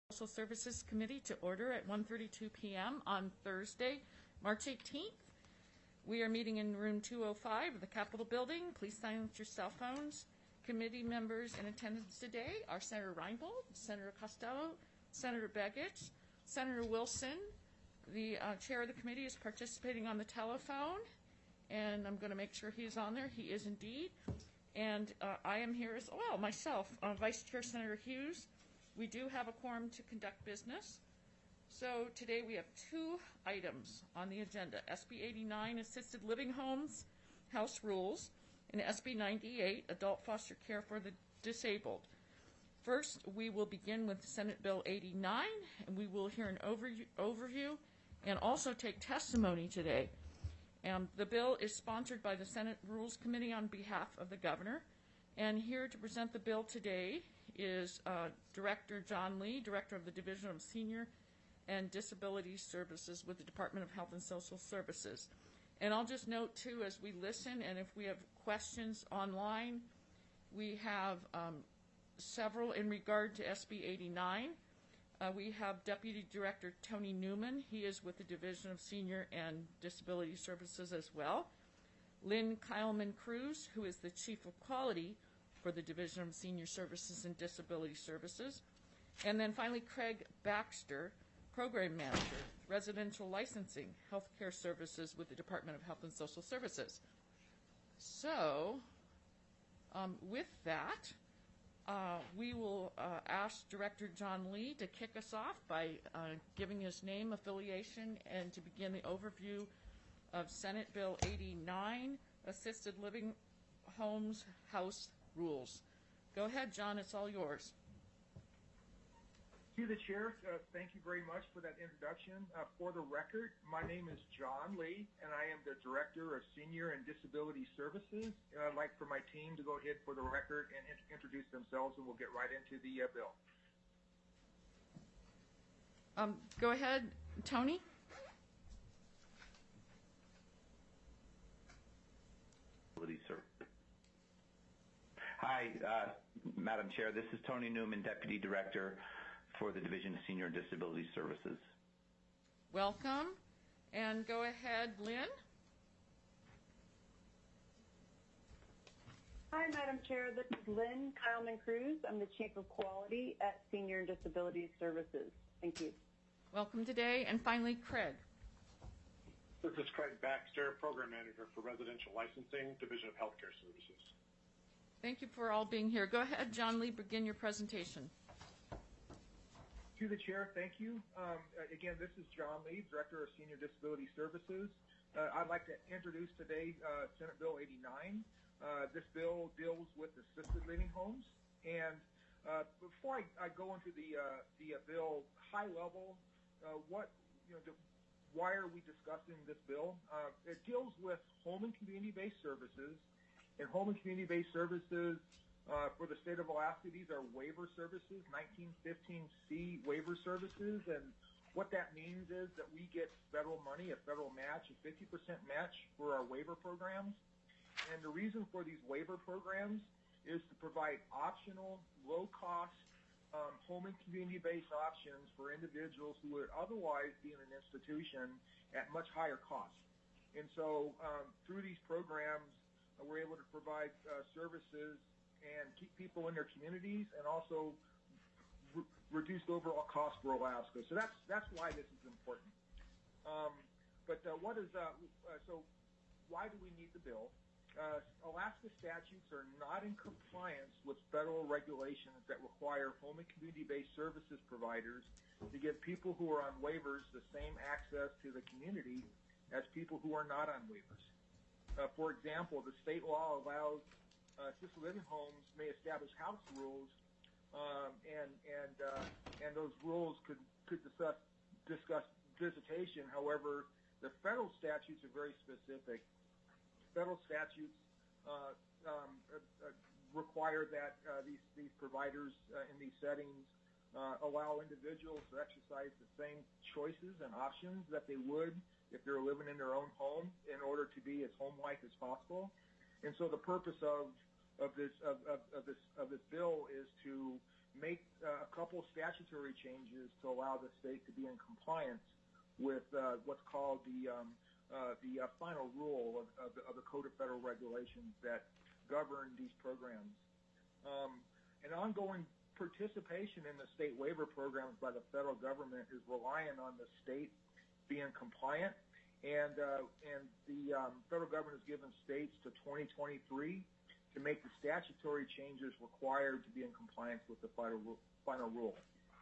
Social Services Committee to order at 1:32 p.m. on Thursday, March 18th. We are meeting in room 205 of the Capitol Building. Please silence your cell phones. Committee members in attendance today are Senator Reinbold, Senator Costello, Senator Begich, Senator Wilson. The chair of the committee is participating on the telephone, and I'm going to make sure he's on there. He is indeed. And I am here as well, myself, Vice Chair Senator Hughes. We do have a quorum to conduct business. So today we have two items on the agenda. SB 89, Assisted Living Homes, House Rules, and SB 98, Adult Foster Care for the Disabled. First, we will begin with Senate Bill 89, and we will hear an overview and also take testimony today. The bill is sponsored by the Senate Rules Committee on behalf of the governor. And here to present the bill today is Director John Lee, Director of the Division of Senior and Disability Services with the Department of Health and Social Services. And I'll just note, too, as we listen, and if we have questions online, we have several in regard to SB 89. We have Deputy Director Tony Newman. He is with the Division of Senior and Disability Services as well. Lynn Kyleman Cruz, who is the Chief of Quality for the Division of Senior Services and Disability Services. And then finally, Craig Baxter, Program Manager, Residential Licensing, Healthcare Services with the Department of Health and Social Services. So, with that, we will ask Director John Lee to kick us off by giving his name, affiliation, and to begin the overview of Senate Bill 89, Assisted Living Homes House Rules. Go ahead, John, it's all yours. To the chair, thank you very much for that introduction. For the record, my name is John Lee, and I am the Director of Senior and Disability Services. I'd like for my team to go ahead for the record and introduce themselves, and we'll get right into the bill. Go ahead, Tony. Hi, Madam Chair. This is Tony Newman, Deputy Director for the Division of Senior and Disability Services. Welcome. And go ahead, Lynn. Hi, Madam Chair. This is Lynn Kyleman Cruz. I'm the Chief of Quality at Senior and Disability Services. Thank you. Welcome today. And finally, Craig. This is Craig Baxter, Program Manager for Residential Licensing, Division of Healthcare Services. Thank you for all being here. Go ahead, John Lee, begin your presentation. To the chair, thank you. Again, this is John Lee, Director of Senior Disability Services. I'd like to introduce today Senate Bill 89. This bill deals with assisted living homes. And before I go into the bill high level, why are we discussing this bill? It deals with home and community-based services. And home and community-based services for the state of Alaska, these are waiver services, 1915C waiver services. And what that means is that we get federal money, a federal match, a 50% match for our waiver programs. And the reason for these waiver programs is to provide optional, low-cost home and community-based options for individuals who would otherwise be in an institution at much higher cost. And so through these programs, we're able to provide services and keep people in their communities and also reduce the overall cost for Alaska. So that's why this is important. So why do we need the bill? Alaska statutes are not in compliance with federal regulations that require home and community-based services providers to give people who are on waivers the same access to the community as people who are not on waivers. For example, the state law allows assisted living homes may establish house rules, and those rules could discuss visitation. However, the federal statutes are very specific. Federal statutes require that these providers in these settings allow individuals to exercise the same choices and options that they would if they're living in their own home in order to be as home-like as possible. And so the purpose of this bill is to make a couple statutory changes to allow the state to be in compliance with what's called the final rule of the Code of Federal Regulations that govern these programs. An ongoing participation in the state waiver programs by the federal government is reliant on the state being compliant, and the federal government has given states to 2023 to make the statutory changes required to be in compliance with the final rule.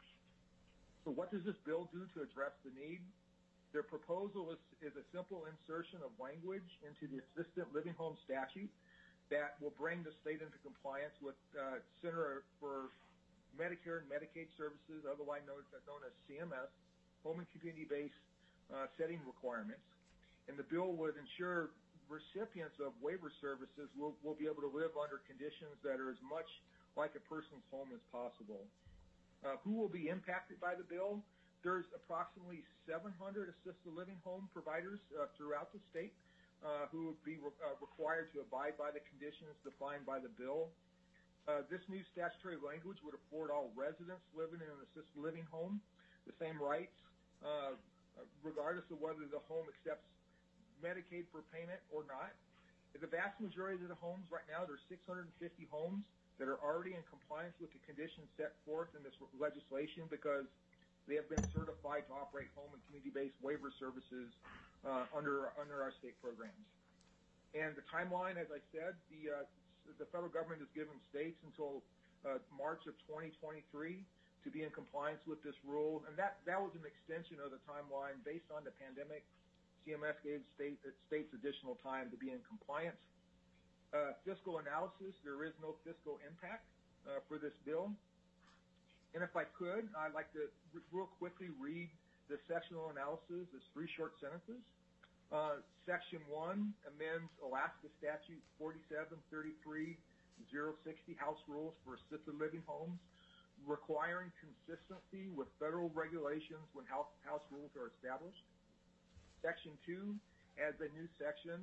So what does this bill do to address the need? Their proposal is a simple insertion of language into the assisted living home statute that will bring the state into compliance with Center for Medicare and Medicaid Services, otherwise known as CMS, home and community-based setting requirements. And the bill would ensure recipients of waiver services will be able to live under conditions that are as much like a person's home as possible. Who will be impacted by the bill? There's approximately 700 assisted living home providers throughout the state who would be required to abide by the conditions defined by the bill. This new statutory language would afford all residents living in an assisted living home the same rights, regardless of whether the home accepts Medicaid for payment or not. The vast majority of the homes right now, there's 650 homes that are already in compliance with the conditions set forth in this legislation because they have been certified to operate home and community-based waiver services under our state programs. And the timeline, as I said, the federal government has given states until March of 2023 to be in compliance with this rule, and that was an extension of the timeline based on the pandemic. CMS gave states additional time to be in compliance. Fiscal analysis, there is no fiscal impact for this bill. And if I could, I'd like to real quickly read the sectional analysis. It's 3 short sentences. Section 1 amends Alaska Statute 4733-060 House Rules for Assisted Living Homes, requiring consistency with federal regulations when house rules are established. Section 2 adds a new section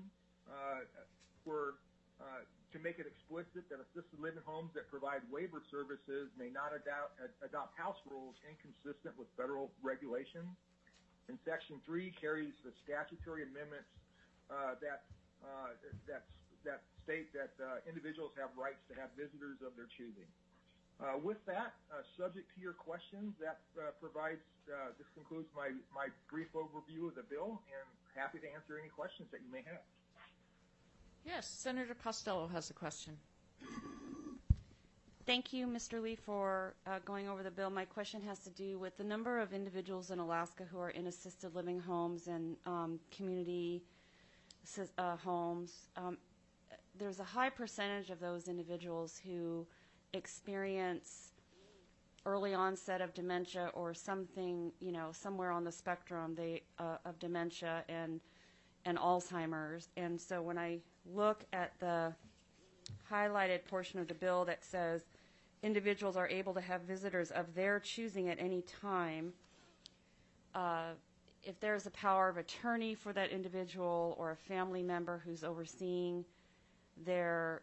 to make it explicit that assisted living homes that provide waiver services may not adopt house rules inconsistent with federal regulations. And Section 3 carries the statutory amendments that state that individuals have rights to have visitors of their choosing. With that, subject to your questions, this concludes my brief overview of the bill, and happy to answer any questions that you may have. Yes, Senator Costello has a question. Thank you, Mr. Lee, for going over the bill. My question has to do with the number of individuals in Alaska who are in assisted living homes and community homes. There's a high percentage of those individuals who experience early onset of dementia or something, somewhere on the spectrum of dementia and Alzheimer's. And so when I look at the highlighted portion of the bill that says individuals are able to have visitors of their choosing at any time, if there's a power of attorney for that individual or a family member who's overseeing their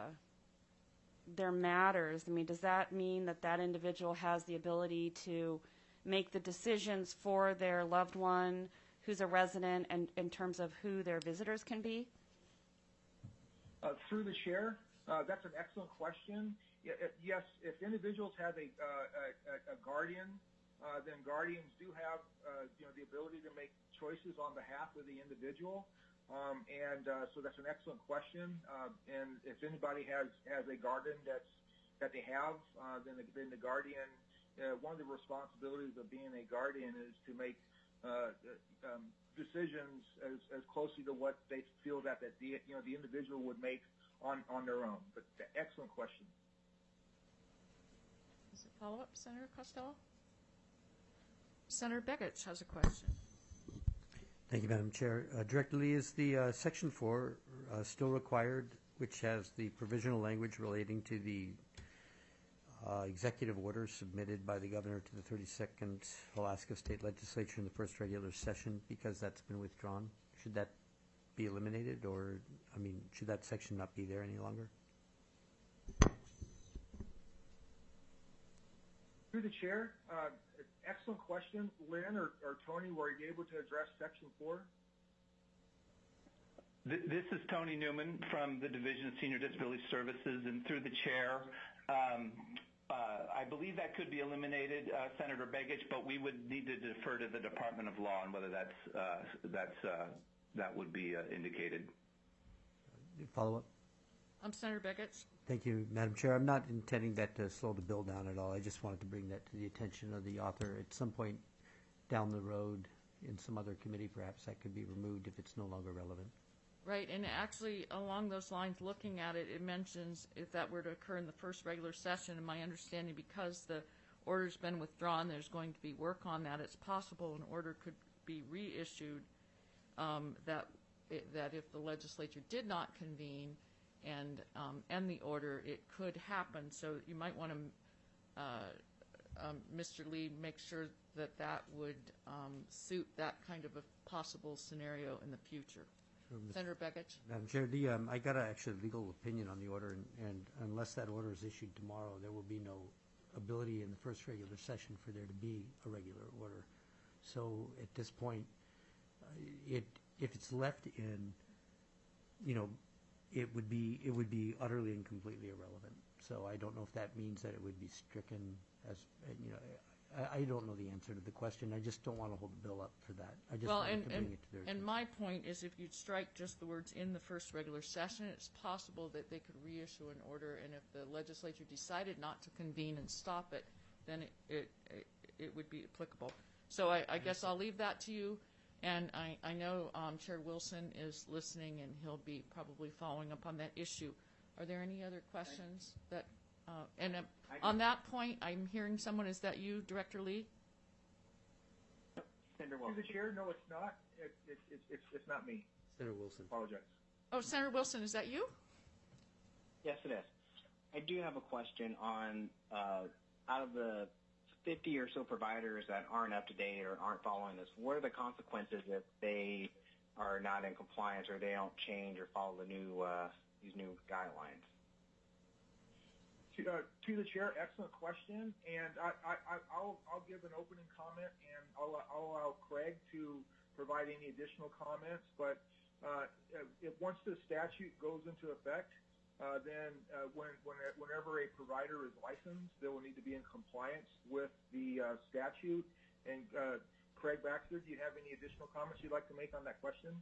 matters, does that mean that individual has the ability to make the decisions for their loved one who's a resident and in terms of who their visitors can be? Through the chair, that's an excellent question. Yes, if individuals have a guardian, then guardians do have the ability to make choices on behalf of the individual. So that's an excellent question. And if anybody has a guardian that they have, then the guardian, one of the responsibilities of being a guardian is to make decisions as closely to what they feel that the individual would make on their own. But excellent question. Is it follow-up, Senator Costello? Senator Begich has a question. Thank you, Madam Chair. Director Lee, is the Section 4 still required, which has the provisional language relating to the executive order submitted by the governor to the 32nd Alaska State Legislature in the first regular session, because that's been withdrawn? Should that be eliminated, or, should that section not be there any longer? Through the chair, excellent question. Lynn or Tony, were you able to address Section 4? This is Tony Newman from the Division of Senior Disability Services, and through the chair, I believe that could be eliminated, Senator Begich, but we would need to defer to the Department of Law on whether that would be indicated. Follow up? Senator Begich. Thank you, Madam Chair. I'm not intending that to slow the bill down at all. I just wanted to bring that to the attention of the author. At some point down the road, in some other committee, perhaps that could be removed if it's no longer relevant. Right, and actually, along those lines, looking at it, it mentions if that were to occur in the first regular session, and my understanding, because the order's been withdrawn, there's going to be work on that. It's possible an order could be reissued that if the legislature did not convene and end the order, it could happen. So you might want to, Mr. Lee, make sure that that would suit that kind of a possible scenario in the future. Senator Begich. Madam Chair, I got actually a legal opinion on the order, and unless that order is issued tomorrow, there will be no ability in the first regular session for there to be a regular order. So at this point, if it's left in, it would be utterly and completely irrelevant. So I don't know if that means that it would be stricken as, I don't know the answer to the question. I just don't want to hold the bill up for that. I just wanted to bring it to their attention. And my point is, if you'd strike just the words "in the first regular session," it's possible that they could reissue an order, and if the legislature decided not to convene and stop it, then it would be applicable. So I guess I'll leave that to you, and I know Chair Wilson is listening, and he'll be probably following up on that issue. Are there any other questions that? On that point, I'm hearing someone. Is that you, Director Lee? Senator Wilson. Through the chair, no, it's not. It's not me. Senator Wilson. Apologize. Oh, Senator Wilson, is that you? Yes, it is. I do have a question on out of the 50 or so providers that aren't up to date or aren't following this, what are the consequences if they are not in compliance or they don't change or follow the new these new guidelines? To the chair, excellent question, and I'll give an opening comment, and I'll allow Craig to provide any additional comments. But once the statute goes into effect, then whenever a provider is licensed, they will need to be in compliance with the statute. And Craig Baxter, do you have any additional comments you'd like to make on that question?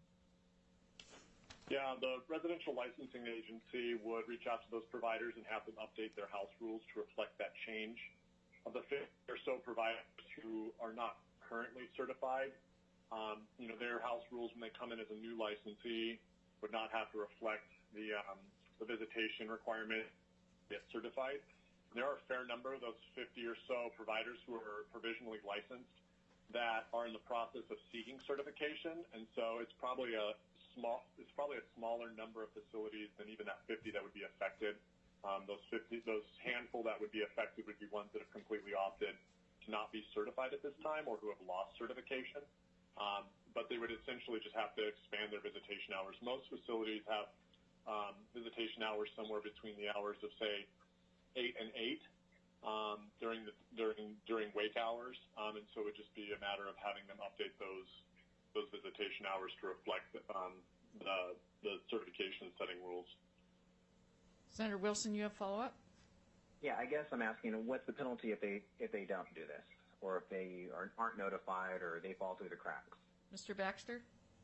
Yeah, the residential licensing agency would reach out to those providers and have them update their house rules to reflect that change. Of the 50 or so providers who are not currently certified, their house rules when they come in as a new licensee would not have to reflect the visitation requirement to get certified. There are a fair number of those 50 or so providers who are provisionally licensed that are in the process of seeking certification, and so it's probably a smaller number of facilities than even that 50 that would be affected. Those handful that would be affected would be ones that have completely opted to not be certified at this time or who have lost certification. But they would essentially just have to expand their visitation hours. Most facilities have visitation hours somewhere between the hours of, say, 8 and 8 during wake hours, and so it would just be a matter of having them update those visitation hours to reflect the certification setting rules. Senator Wilson, you have follow-up? Yeah, I guess I'm asking, what's the penalty if they don't do this, or if they aren't notified, or they fall through the cracks? Mr. Baxter?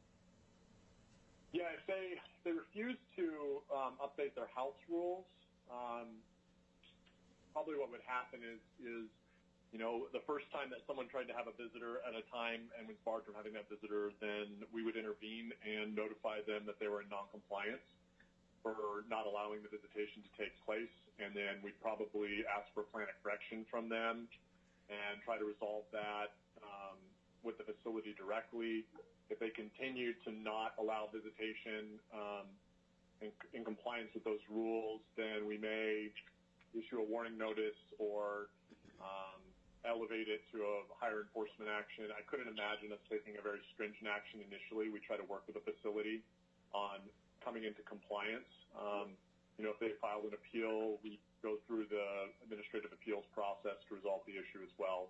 Yeah, if they refuse to update their house rules, probably what would happen is the first time that someone tried to have a visitor at a time and was barred from having that visitor, then we would intervene and notify them that they were in noncompliance for not allowing the visitation to take place, and then we'd probably ask for a plan of correction from them and try to resolve that with the facility directly. If they continue to not allow visitation in compliance with those rules, then we may issue a warning notice or elevate it to a higher enforcement action. I couldn't imagine us taking a very stringent action initially. We try to work with the facility on coming into compliance. If they filed an appeal, we go through the administrative appeals process to resolve the issue as well.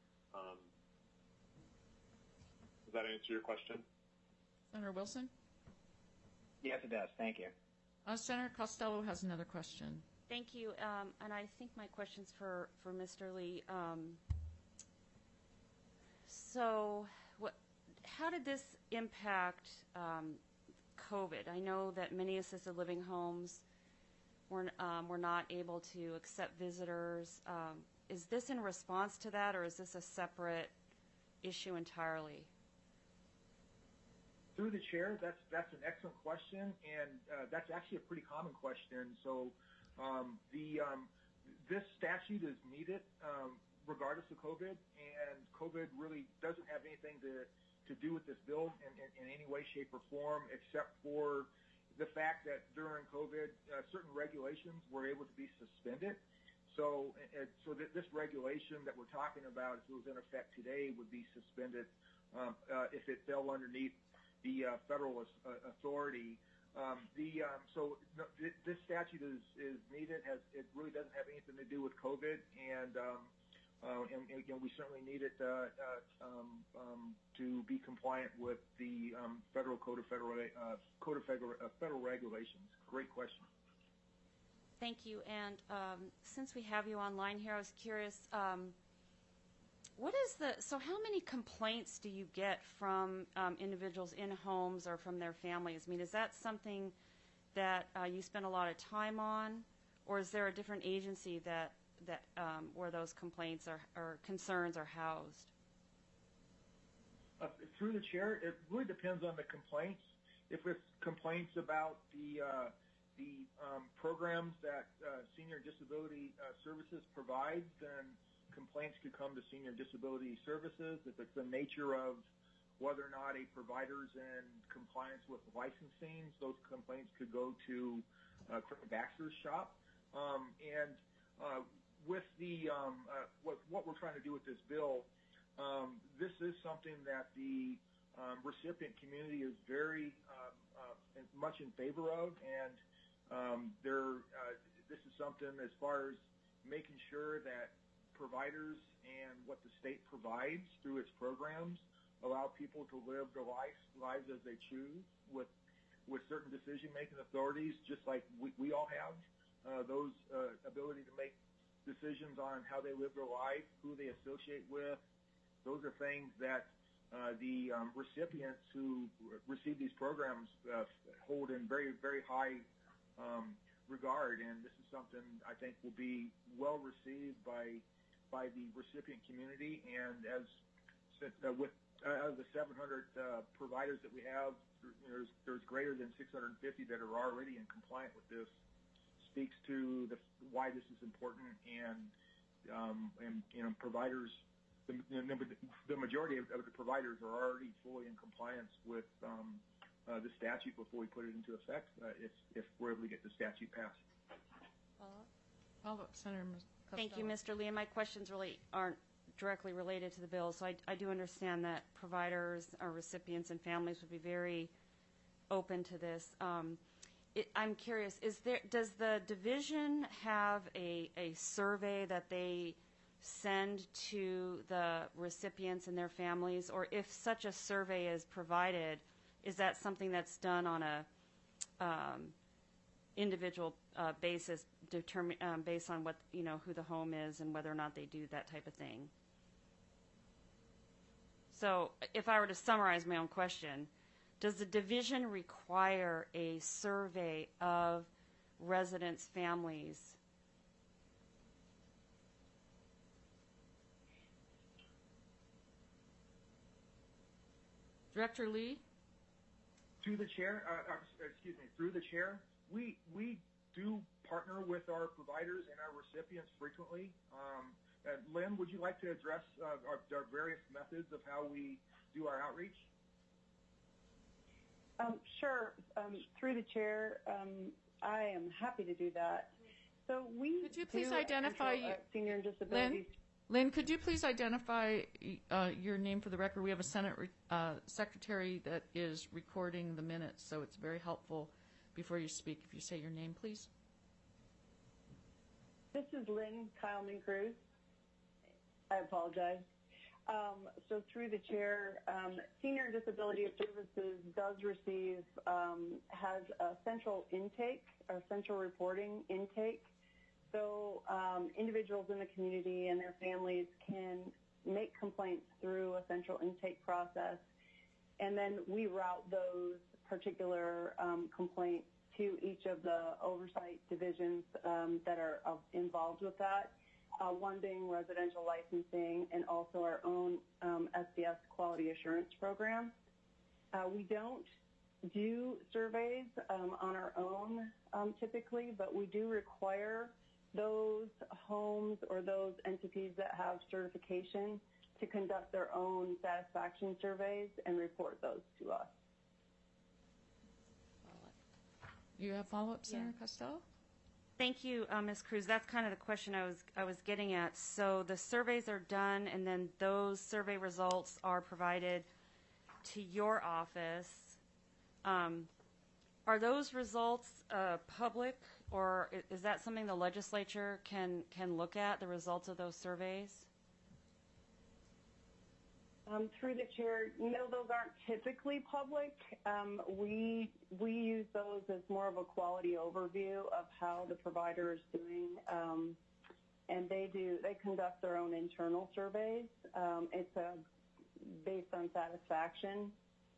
Does that answer your question? Senator Wilson? Yes, it does. Thank you. Senator Costello has another question. Thank you, and I think my question's for Mr. Lee. So, how did this impact COVID? I know that many assisted living homes were not able to accept visitors. Is this in response to that, or is this a separate issue entirely? Through the chair, that's an excellent question, and that's actually a pretty common question. So this statute is needed regardless of COVID, and COVID really doesn't have anything to do with this bill in any way, shape, or form, except for the fact that during COVID, certain regulations were able to be suspended. So this regulation that we're talking about, if it was in effect today, would be suspended if it fell underneath the federal authority. This statute is needed. It really doesn't have anything to do with COVID, and again, we certainly need it to be compliant with the federal code of federal regulations. Great question. Thank you. And since we have you online here, I was curious. So how many complaints do you get from individuals in homes or from their families? I mean, is that something that you spend a lot of time on, or is there a different agency that where those complaints or concerns are housed? Through the chair, it really depends on the complaints. If it's complaints about the programs that Senior Disability Services provides, then complaints could come to Senior Disability Services. If it's the nature of whether or not a provider's in compliance with licensing, those complaints could go to Craig Baxter's shop. With the what we're trying to do with this bill, this is something that the recipient community is very much in favor of, and this is something as far as making sure that providers and what the state provides through its programs allow people to live their lives as they choose with certain decision-making authorities, just like we all have those ability to make decisions on how they live their life, who they associate with. Those are things that the recipients who receive these programs hold in very, very high regard, and this is something I think will be well received by the recipient community. And as with out of the 700 providers that we have, there's greater than 650 that are already in compliance with this. Speaks to why this is important, and providers, the majority of the providers are already fully in compliance with the statute before we put it into effect, if we're able to get the statute passed. Follow-up, Senator Costello. Thank you, Mr. Lee. And my questions really aren't directly related to the bill, so I do understand that providers or recipients and families would be very open to this. I'm curious, does the division have a survey that they send to the recipients and their families, or if such a survey is provided, is that something that's done on a individual basis, based on what who the home is and whether or not they do that type of thing? So, if I were to summarize my own question, does the division require a survey of residents' families? Director Lee? Through the chair, through the chair, we do partner with our providers and our recipients frequently. Lynn, would you like to address our various methods of how we do our outreach? Sure. Through the chair, I am happy to do that. So we could you please identify senior and disabilities. Lynn, could you please identify your name for the record? We have a Senate secretary that is recording the minutes, so it's very helpful before you speak if you say your name, please. This is Lynn Kyleman Cruz. I apologize. So through the chair, Senior Disability Services does receive, has a central intake, or central reporting intake. So individuals in the community and their families can make complaints through a central intake process, and then we route those particular complaints to each of the oversight divisions that are involved with that, one being residential licensing and also our own SDS quality assurance program. We don't do surveys on our own typically, but we do require those homes or those entities that have certification to conduct their own satisfaction surveys and report those to us. You have follow-up, Senator Costello? Thank you, Ms. Cruz. That's kind of the question I was getting at. So the surveys are done, and then those survey results are provided to your office. Are those results public, or is that something the legislature can look at, the results of those surveys? Through the chair, no, those aren't typically public. We use those as more of a quality overview of how the provider is doing, and they conduct their own internal surveys. It's based on satisfaction.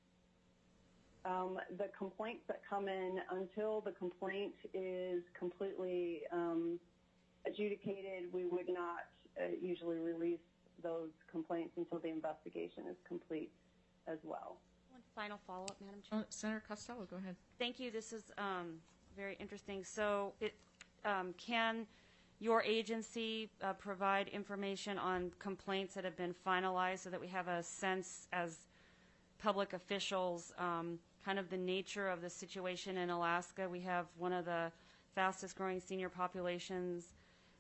The complaints that come in, until the complaint is completely adjudicated, we would not usually release those complaints until the investigation is complete as well. One final follow-up, Madam Chair. Senator Costello, go ahead. Thank you. This is very interesting. So can your agency provide information on complaints that have been finalized so that we have a sense as public officials, kind of the nature of the situation in Alaska? We have one of the fastest growing senior populations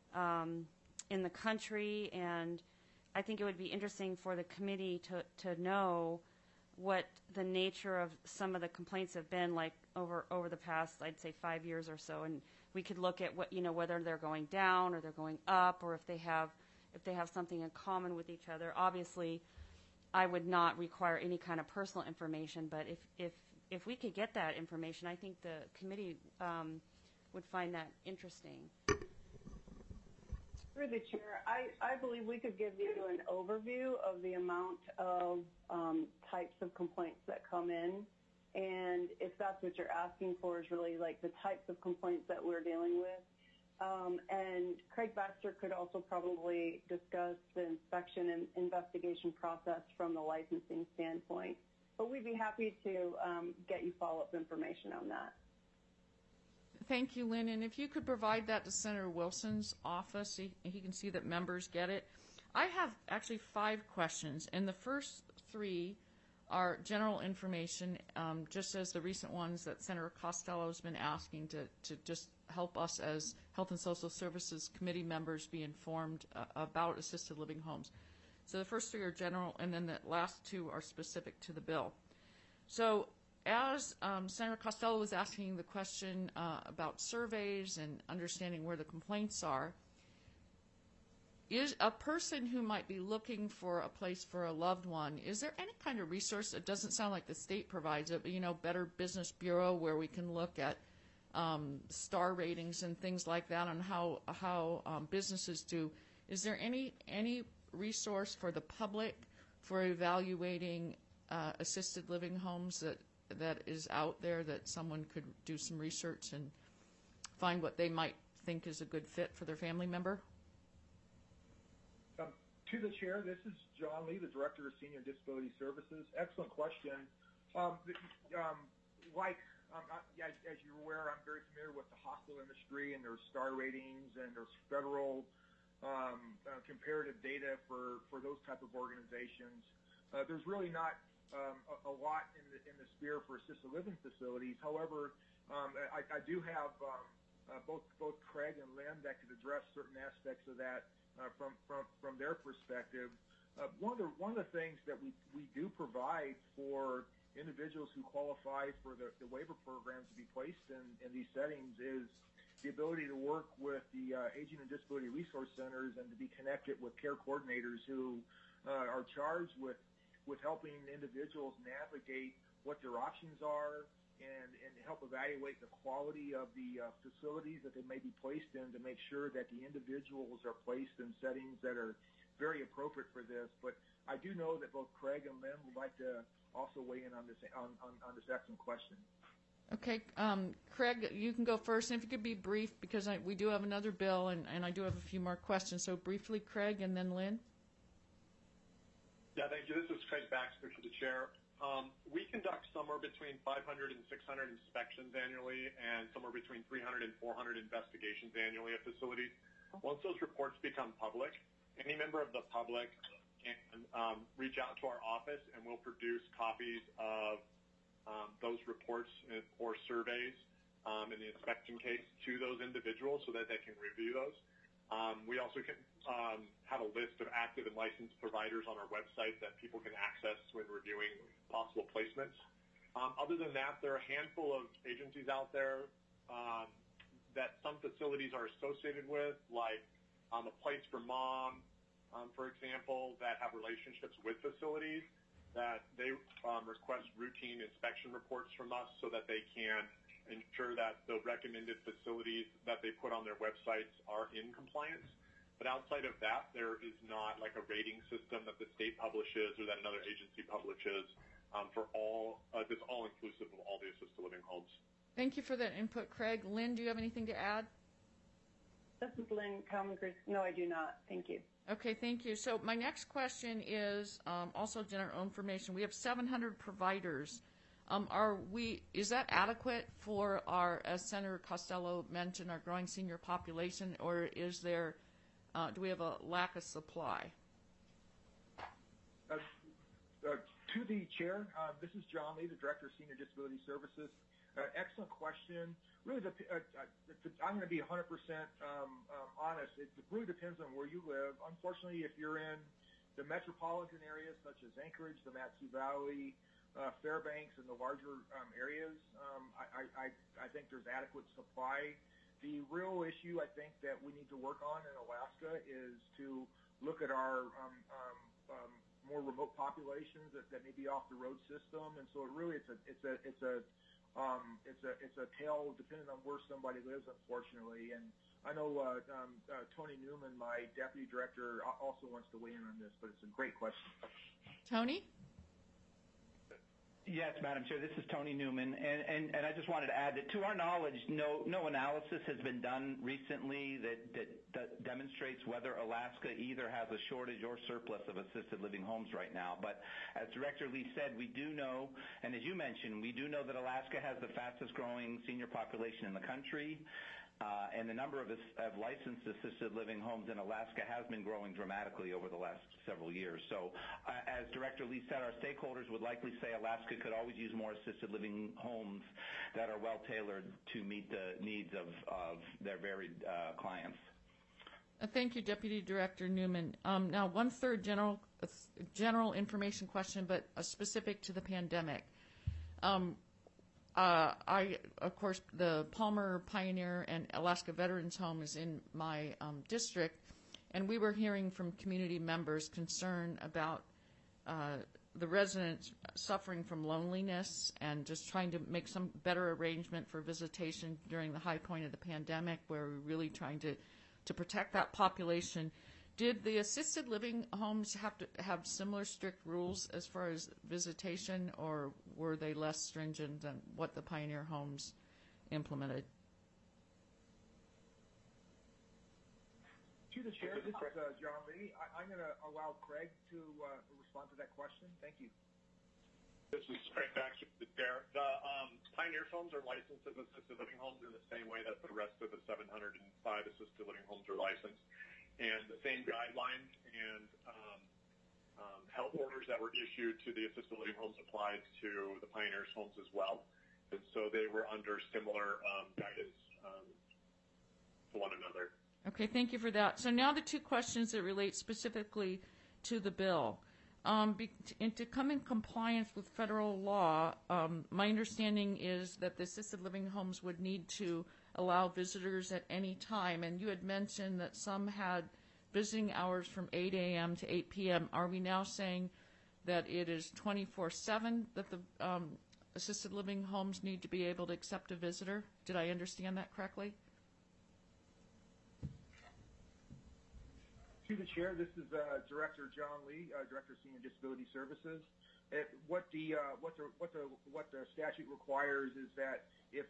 in the country, and I think it would be interesting for the committee to know what the nature of some of the complaints have been like over the past, I'd say, 5 years or so, and we could look at what, whether they're going down or they're going up, or if they have something in common with each other. Obviously, I would not require any kind of personal information, but if we could get that information, I think the committee would find that interesting. Through the chair, I believe we could give you an overview of the amount of types of complaints that come in, and if that's what you're asking for, is really like the types of complaints that we're dealing with. And Craig Baxter could also probably discuss the inspection and investigation process from the licensing standpoint, but we'd be happy to get you follow-up information on that. Thank you, Lynn. And if you could provide that to Senator Wilson's office, he can see that members get it. I have actually 5 questions, and the first 3 are general information, just as the recent ones that Senator Costello has been asking to just help us as Health and Social Services Committee members be informed about assisted living homes. So the first 3 are general, and then the last 2 are specific to the bill. So as Senator Costello was asking the question about surveys and understanding where the complaints are, is a person who might be looking for a place for a loved one, is there any kind of resource? It doesn't sound like the state provides it, but Better Business Bureau, where we can look at star ratings and things like that on how businesses do. Is there any resource for the public for evaluating assisted living homes that is out there that someone could do some research and find what they might think is a good fit for their family member? To the chair, this is John Lee, the Director of Senior Disability Services. Excellent question. As you're aware, I'm very familiar with the hospital industry, and there's star ratings, and there's federal comparative data for those type of organizations. There's really not a lot in the sphere for assisted living facilities. However, I do have both Craig and Lynn that could address certain aspects of that from their perspective. One of the things that we do provide for individuals who qualify for the waiver program to be placed in these settings is the ability to work with the Aging and Disability Resource Centers and to be connected with care coordinators who are charged with helping individuals navigate what their options are and help evaluate the quality of the facilities that they may be placed in to make sure that the individuals are placed in settings that are very appropriate for this. But I do know that both Craig and Lynn would like to also weigh in on this excellent question. Okay, Craig, you can go first, and if you could be brief, because we do have another bill, and I do have a few more questions. So briefly, Craig, and then Lynn. Yeah, thank you. This is Craig Baxter to the chair. We conduct somewhere between 500 and 600 inspections annually, and somewhere between 300 and 400 investigations annually at facilities. Once those reports become public, any member of the public can reach out to our office, and we'll produce copies of those reports or surveys in the inspection case to those individuals so that they can review those. We also can have a list of active and licensed providers on our website that people can access when reviewing possible placements. Other than that, there are a handful of agencies out there that some facilities are associated with, like A Place for Mom, for example, that have relationships with facilities that they request routine inspection reports from us so that they can ensure that the recommended facilities that they put on their websites are in compliance. But outside of that, there is not like a rating system that the state publishes or that another agency publishes for all, that's all inclusive of all the assisted living homes. Thank you for that input, Craig. Lynn, do you have anything to add? This is Lynn Kalman-Cruz. No, I do not. Thank you. Okay, thank you. So my next question is also general information. We have 700 providers. Is that adequate for our, as Senator Costello mentioned, our growing senior population, or is there, do we have a lack of supply? To the chair, this is John Lee, the Director of Senior Disability Services. Excellent question. Really, I'm going to be 100% honest. It really depends on where you live. Unfortunately, if you're in the metropolitan areas such as Anchorage, the Mat-Su Valley, Fairbanks, and the larger areas, I think there's adequate supply. The real issue I think that we need to work on in Alaska is to look at our more remote populations that may be off the road system, and so really it's a tale depending on where somebody lives, unfortunately. And I know Tony Newman, my deputy director, also wants to weigh in on this, but it's a great question. Tony? Yes, Madam Chair, this is Tony Newman, and I just wanted to add that to our knowledge, no analysis has been done recently that demonstrates whether Alaska either has a shortage or surplus of assisted living homes right now. But as Director Lee said, we do know, and as you mentioned, we do know that Alaska has the fastest growing senior population in the country. And the number of licensed assisted living homes in Alaska has been growing dramatically over the last several years. So as Director Lee said, our stakeholders would likely say Alaska could always use more assisted living homes that are well tailored to meet the needs of their varied clients. Thank you, Deputy Director Newman. Now, one-third general information question, but specific to the pandemic. Of course, the Palmer Pioneer and Alaska Veterans Home is in my district, and we were hearing from community members concern about the residents suffering from loneliness and just trying to make some better arrangement for visitation during the high point of the pandemic, where we're really trying to protect that population. Did the assisted living homes have to have similar strict rules as far as visitation, or were they less stringent than what the Pioneer homes implemented? To the chair, this is John Lee. I'm going to allow Craig to respond to that question. Thank you. This is Craig Baxter, the chair. The Pioneer homes are licensed as assisted living homes in the same way that the rest of the 705 assisted living homes are licensed. And the same guidelines and health orders that were issued to the assisted living homes applied to the Pioneers homes as well. And so they were under similar guidance to one another. Okay, thank you for that. So now the two questions that relate specifically to the bill. And to come in compliance with federal law, my understanding is that the assisted living homes would need to allow visitors at any time. And you had mentioned that some had visiting hours from 8 a.m. to 8 p.m. Are we now saying that it is 24/7 that the assisted living homes need to be able to accept a visitor? Did I understand that correctly? To the chair, this is Director John Lee, Director of Senior Disability Services. What the statute requires is that if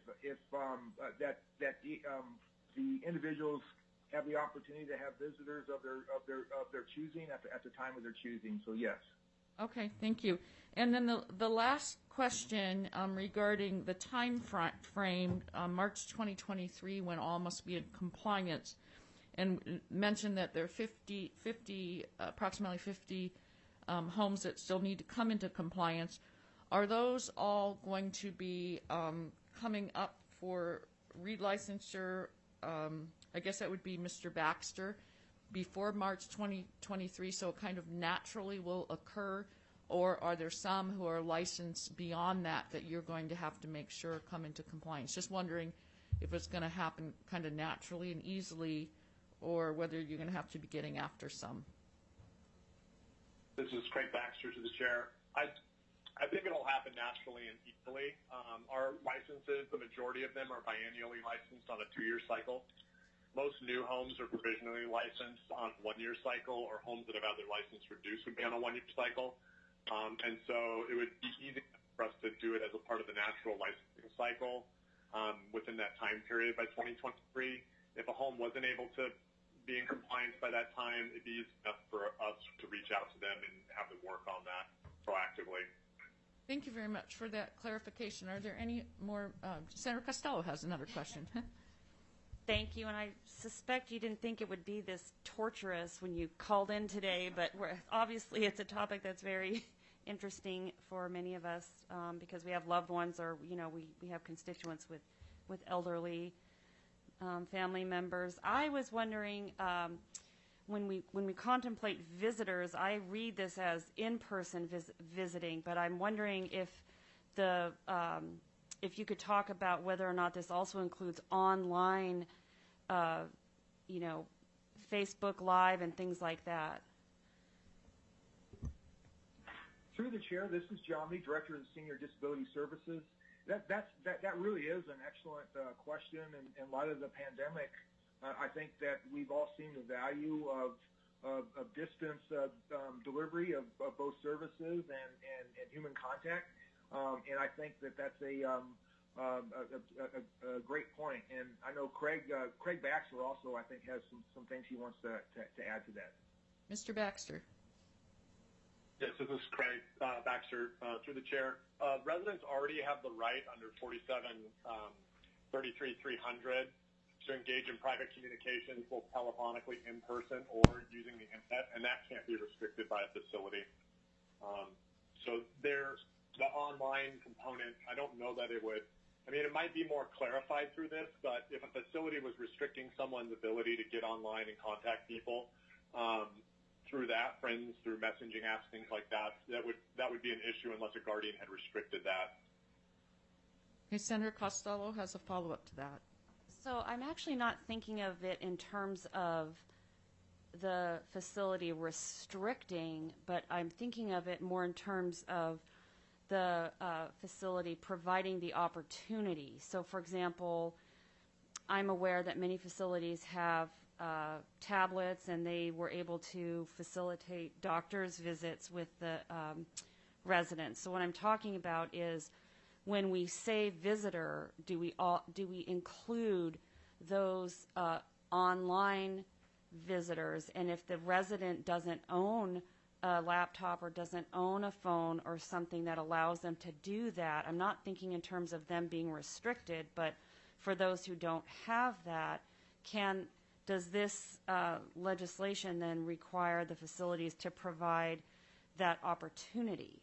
the individuals have the opportunity to have visitors of their choosing at the time of their choosing. So yes. Okay, thank you. And then the last question regarding the time frame, March 2023, when all must be in compliance, and mentioned that there are approximately 50 homes that still need to come into compliance. Are those all going to be coming up for relicensure? I guess that would be Mr. Baxter before March 2023, so it kind of naturally will occur, or are there some who are licensed beyond that you're going to have to make sure come into compliance? Just wondering if it's going to happen kind of naturally and easily, or whether you're going to have to be getting after some. This is Craig Baxter to the chair. I think it'll happen naturally and equally. Our licenses, the majority of them are biannually licensed on a 2-year cycle. Most new homes are provisionally licensed on a 1-year cycle, or homes that have had their license reduced would be on a 1-year cycle. And so it would be easy for us to do it as a part of the natural licensing cycle within that time period by 2023. If a home wasn't able to be in compliance by that time, it'd be easy enough for us to reach out to them and have them work on that proactively. Thank you very much for that clarification. Are there any more? Senator Costello has another question. Thank you, and I suspect you didn't think it would be this torturous when you called in today, but obviously it's a topic that's very interesting for many of us because we have loved ones, or we have constituents with elderly family members. I was wondering, when we contemplate visitors, I read this as in-person visiting, but I'm wondering if you could talk about whether or not this also includes online, Facebook Live and things like that. Through the chair, this is John Lee, Director of Senior Disability Services. That really is an excellent question. In light of the pandemic, I think that we've all seen the value of distance delivery of both services and human contact. And I think that's a great point. And I know Craig Baxter also, I think, has some things he wants to add to that. Mr. Baxter. Yes, this is Craig Baxter through the chair. Residents already have the right under 47-33-300 to engage in private communications, both telephonically, in person, or using the internet, and that can't be restricted by a facility. So there's the online component. I don't know that it would. I mean, it might be more clarified through this, but if a facility was restricting someone's ability to get online and contact people through that, friends, through messaging apps, things like that, that would be an issue unless a guardian had restricted that. Okay, Senator Costello has a follow-up to that. So I'm actually not thinking of it in terms of the facility restricting, but I'm thinking of it more in terms of the facility providing the opportunity. So, for example, I'm aware that many facilities have tablets, and they were able to facilitate doctor's visits with the residents. So what I'm talking about is, when we say visitor, do we include those online visitors? And if the resident doesn't own a laptop or doesn't own a phone or something that allows them to do that, I'm not thinking in terms of them being restricted, but for those who don't have that, does this legislation then require the facilities to provide that opportunity?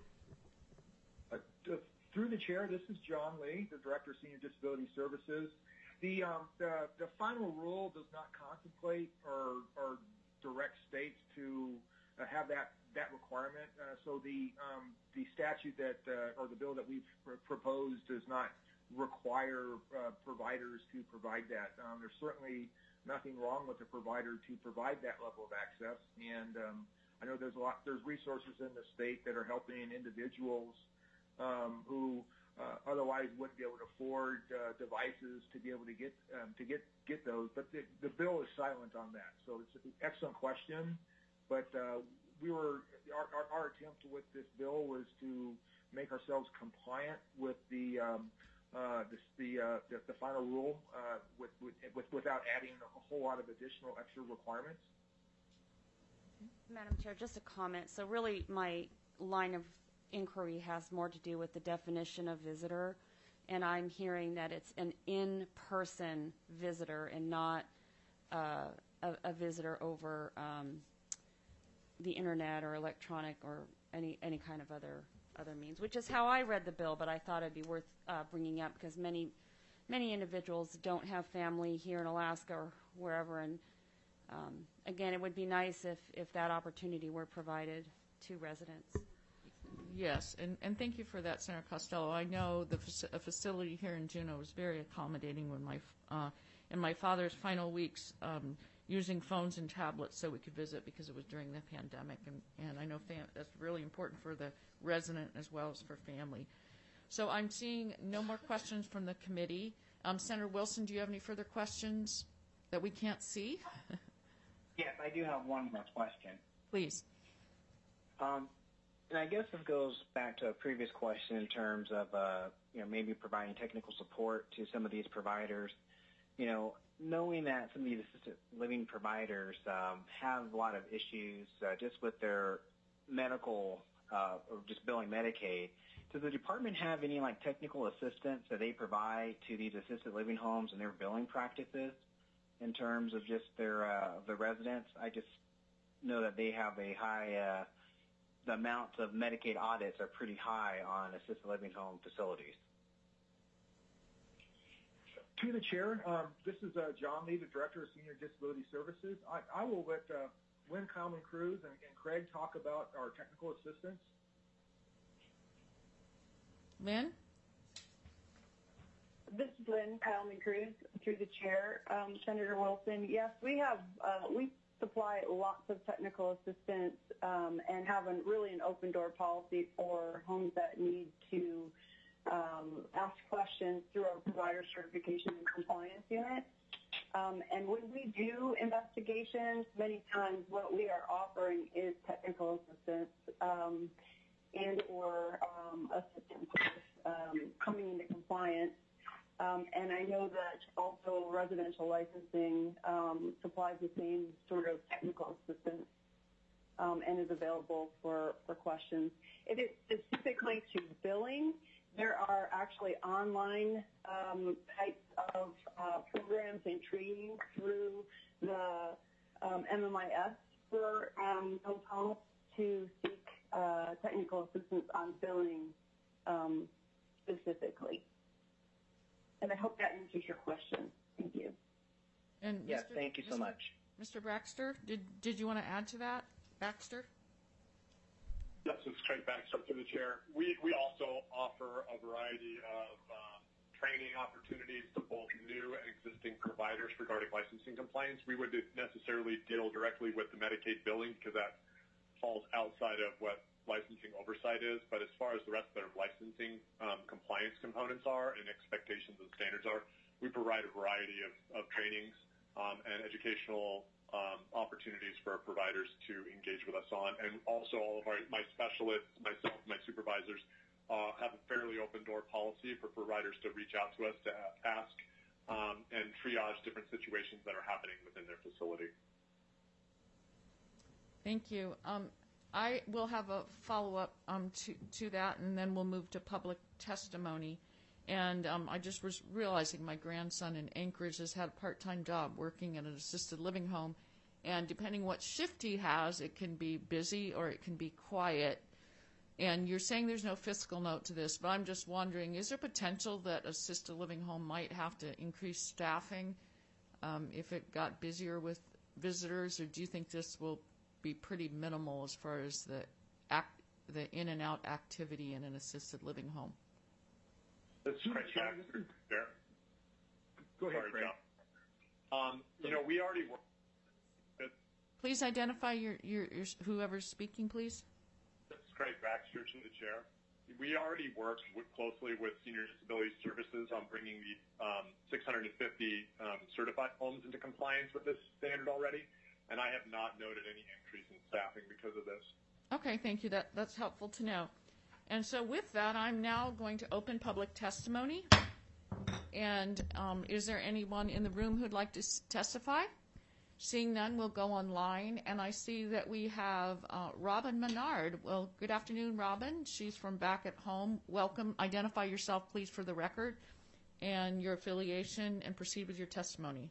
Through the chair, this is John Lee, the Director of Senior Disability Services. The final rule does not contemplate or direct states to have that requirement. So the statute or the bill that we've proposed does not require providers to provide that. There's certainly nothing wrong with a provider to provide that level of access, and I know there's resources in the state that are helping individuals who otherwise wouldn't be able to afford devices to be able to get those. But the bill is silent on that, so it's an excellent question. But our attempt with this bill was to make ourselves compliant with the final rule without adding a whole lot of additional extra requirements. Madam Chair, just a comment. So really my line of inquiry has more to do with the definition of visitor, and I'm hearing that it's an in-person visitor and not a visitor over the internet or electronic or any kind of other means, which is how I read the bill, but I thought it'd be worth bringing up because many individuals don't have family here in Alaska or wherever, and again, it would be nice if that opportunity were provided to residents. Yes, and thank you for that, Senator Costello. I know a facility here in Juneau was very accommodating when in my father's final weeks, using phones and tablets so we could visit because it was during the pandemic, and I know that's really important for the resident as well as for family. So I'm seeing no more questions from the committee. Senator Wilson, do you have any further questions that we can't see? Yes, I do have one more question. Please. And I guess this goes back to a previous question in terms of maybe providing technical support to some of these providers. Knowing that some of these assisted living providers have a lot of issues just with their medical or just billing Medicaid, does the department have any technical assistance that they provide to these assisted living homes and their billing practices in terms of just the residents? I just know that they have a high, the amounts of Medicaid audits are pretty high on assisted living home facilities. To the chair, this is John Lee, the Director of Senior Disability Services. I will let Lynn Kylman-Cruz and Craig talk about our technical assistance. Lynn? This is Lynn Kylman-Cruz, through the chair. Senator Wilson, yes, we supply lots of technical assistance and have really an open door policy for homes that need to ask questions through our provider certification and compliance unit. And when we do investigations, many times what we are offering is technical assistance and or assistance coming into compliance. And I know that also residential licensing supplies the same sort of technical assistance and is available for questions. If it's specifically to billing, there are actually online types of programs and training through the MMIS for those homes to seek technical assistance on billing specifically. And I hope that answers your question. Thank you. And yes, thank you so much. Mr. Baxter, did you want to add to that? Baxter? Yes, it's Craig Baxter through the chair. We also offer a variety of training opportunities to both new and existing providers regarding licensing compliance. We wouldn't necessarily deal directly with the Medicaid billing because that falls outside of what licensing oversight is, but as far as the rest of their licensing compliance components are and expectations and standards are, we provide a variety of trainings and educational opportunities for our providers to engage with us on. And also all of my specialists, myself, my supervisors have a fairly open door policy for providers to reach out to us to ask and triage different situations that are happening within their facility. Thank you. I will have a follow-up to that, and then we'll move to public testimony. And I just was realizing my grandson in Anchorage has had a part-time job working in an assisted living home, and depending what shift he has, it can be busy or it can be quiet. And you're saying there's no fiscal note to this, but I'm just wondering, is there potential that assisted living home might have to increase staffing if it got busier with visitors, or do you think this will be pretty minimal as far as the in and out activity in an assisted living home? This is Craig Chair, Baxter. There. Go ahead, Sorry, Craig. John. We already work. Please identify your whoever's speaking, please. This is Craig Baxter to the chair. We already work closely with Senior Disability Services on bringing the 650 certified homes into compliance with this standard already, and I have not noted any increase in staffing because of this. Okay, thank you. That's helpful to know. And so with that, I'm now going to open public testimony. And is there anyone in the room who'd like to testify? Seeing none, we'll go online. And I see that we have Robin Menard. Well, good afternoon, Robin. She's from back at home. Welcome. Identify yourself, please, for the record, and your affiliation, and proceed with your testimony.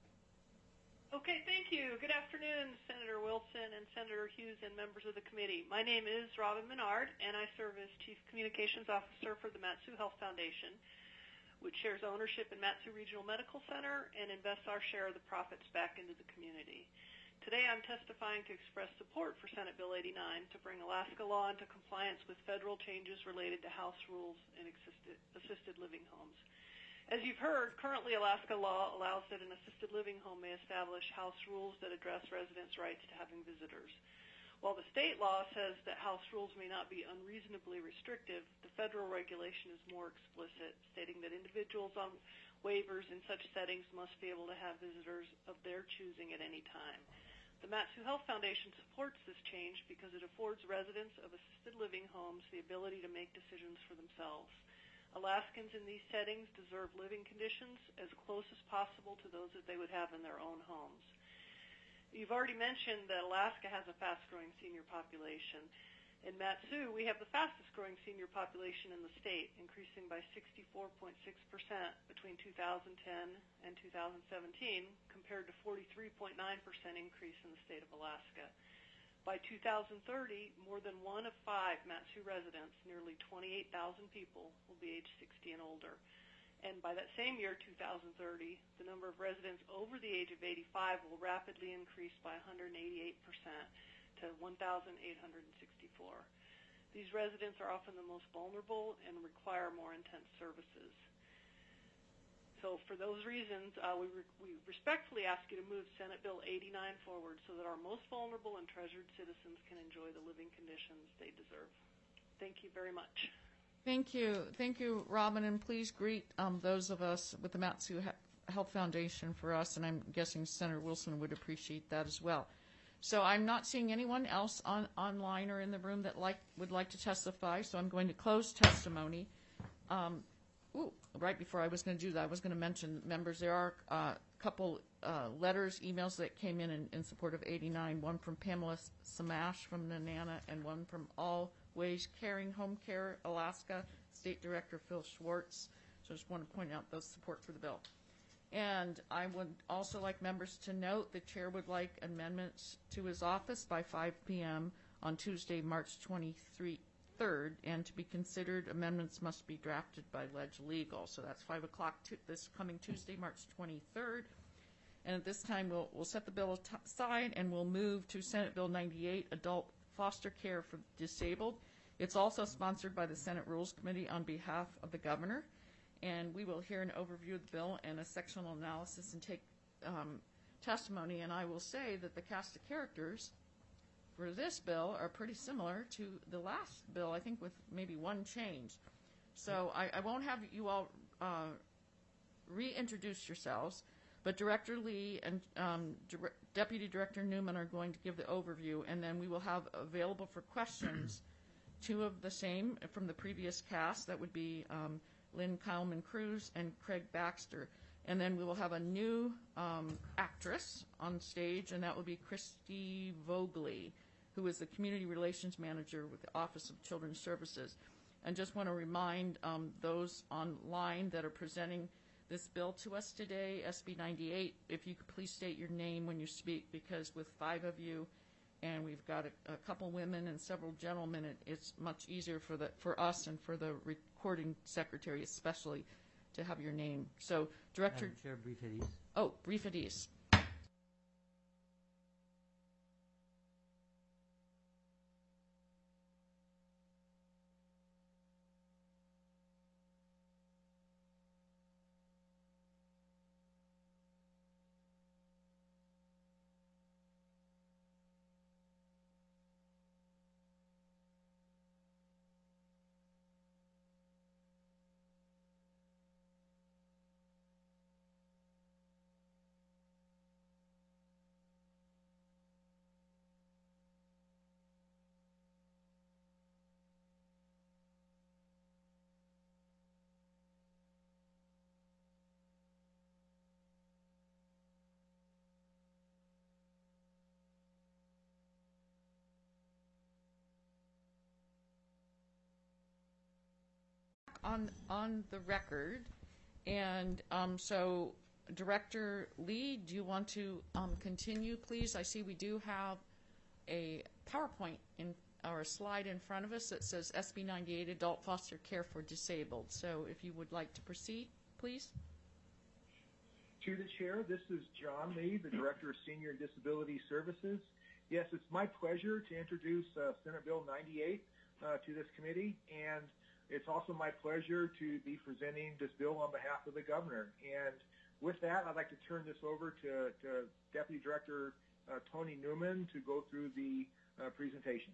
Okay, thank you. Good afternoon, Senator Wilson and Senator Hughes and members of the committee. My name is Robin Menard, and I serve as Chief Communications Officer for the Mat-Su Health Foundation, which shares ownership in Mat-Su Regional Medical Center and invests our share of the profits back into the community. Today I'm testifying to express support for Senate Bill 89 to bring Alaska law into compliance with federal changes related to house rules in assisted living homes. As you've heard, currently Alaska law allows that an assisted living home may establish house rules that address residents' rights to having visitors. While the state law says that house rules may not be unreasonably restrictive, the federal regulation is more explicit, stating that individuals on waivers in such settings must be able to have visitors of their choosing at any time. The Mat-Su Health Foundation supports this change because it affords residents of assisted living homes the ability to make decisions for themselves. Alaskans in these settings deserve living conditions as close as possible to those that they would have in their own homes. You've already mentioned that Alaska has a fast-growing senior population. In Mat-Su, we have the fastest-growing senior population in the state, increasing by 64.6% between 2010 and 2017, compared to 43.9% increase in the state of Alaska. By 2030, more than 1 of 5 Mat-Su residents, nearly 28,000 people, will be age 60 and older. And by that same year, 2030, the number of residents over the age of 85 will rapidly increase by 188% to 1,864. These residents are often the most vulnerable and require more intense services. So for those reasons, we respectfully ask you to move Senate Bill 89 forward so that our most vulnerable and treasured citizens can enjoy the living conditions they deserve. Thank you very much. Thank you. Thank you, Robin, and please greet those of us with the Mat-Su Health Foundation for us, and I'm guessing Senator Wilson would appreciate that as well. So I'm not seeing anyone else online or in the room that would like to testify, so I'm going to close testimony. Right before I was going to do that, I was going to mention, members, there are a couple letters, emails that came in support of 89, one from Pamela Samash from Nenana, and one from Always Caring Home Care Alaska, State Director Phil Schwartz. So I just want to point out those support for the bill. And I would also like members to note the chair would like amendments to his office by 5 p.m. on Tuesday, March 23rd, and to be considered, amendments must be drafted by Ledge Legal. So that's 5 o'clock this coming Tuesday, March 23rd. And at this time, we'll set the bill aside and we'll move to Senate Bill 98, Adult Foster Care for Disabled. It's also sponsored by the Senate Rules Committee on behalf of the governor. And we will hear an overview of the bill and a sectional analysis and take testimony. And I will say that the cast of characters for this bill are pretty similar to the last bill, I think with maybe one change. So I won't have you all reintroduce yourselves, but Director Lee and Deputy Director Newman are going to give the overview, and then we will have available for questions two of the same from the previous cast. That would be Lynn Kylman Cruz and Craig Baxter. And then we will have a new actress on stage, and that will be Christy Vogley, who is the Community Relations Manager with the Office of Children's Services. And just want to remind those online that are presenting this bill to us today, SB 98, if you could please state your name when you speak, because with 5 of you, and we've got a couple women and several gentlemen, it's much easier for us and for the recording secretary especially to have your name. So, Director... Madam Chair, brief at ease. Oh, brief at ease. on the record. And so, Director Lee, do you want to continue, please? I see we do have a PowerPoint or a slide in front of us that says SB 98, Adult Foster Care for Disabled. So if you would like to proceed, please. To the Chair, this is John Lee, the Director of Senior and Disability Services. Yes, it's my pleasure to introduce Senate Bill 98 to this committee, and it's also my pleasure to be presenting this bill on behalf of the Governor. And with that, I'd like to turn this over to Deputy Director Tony Newman to go through the presentation.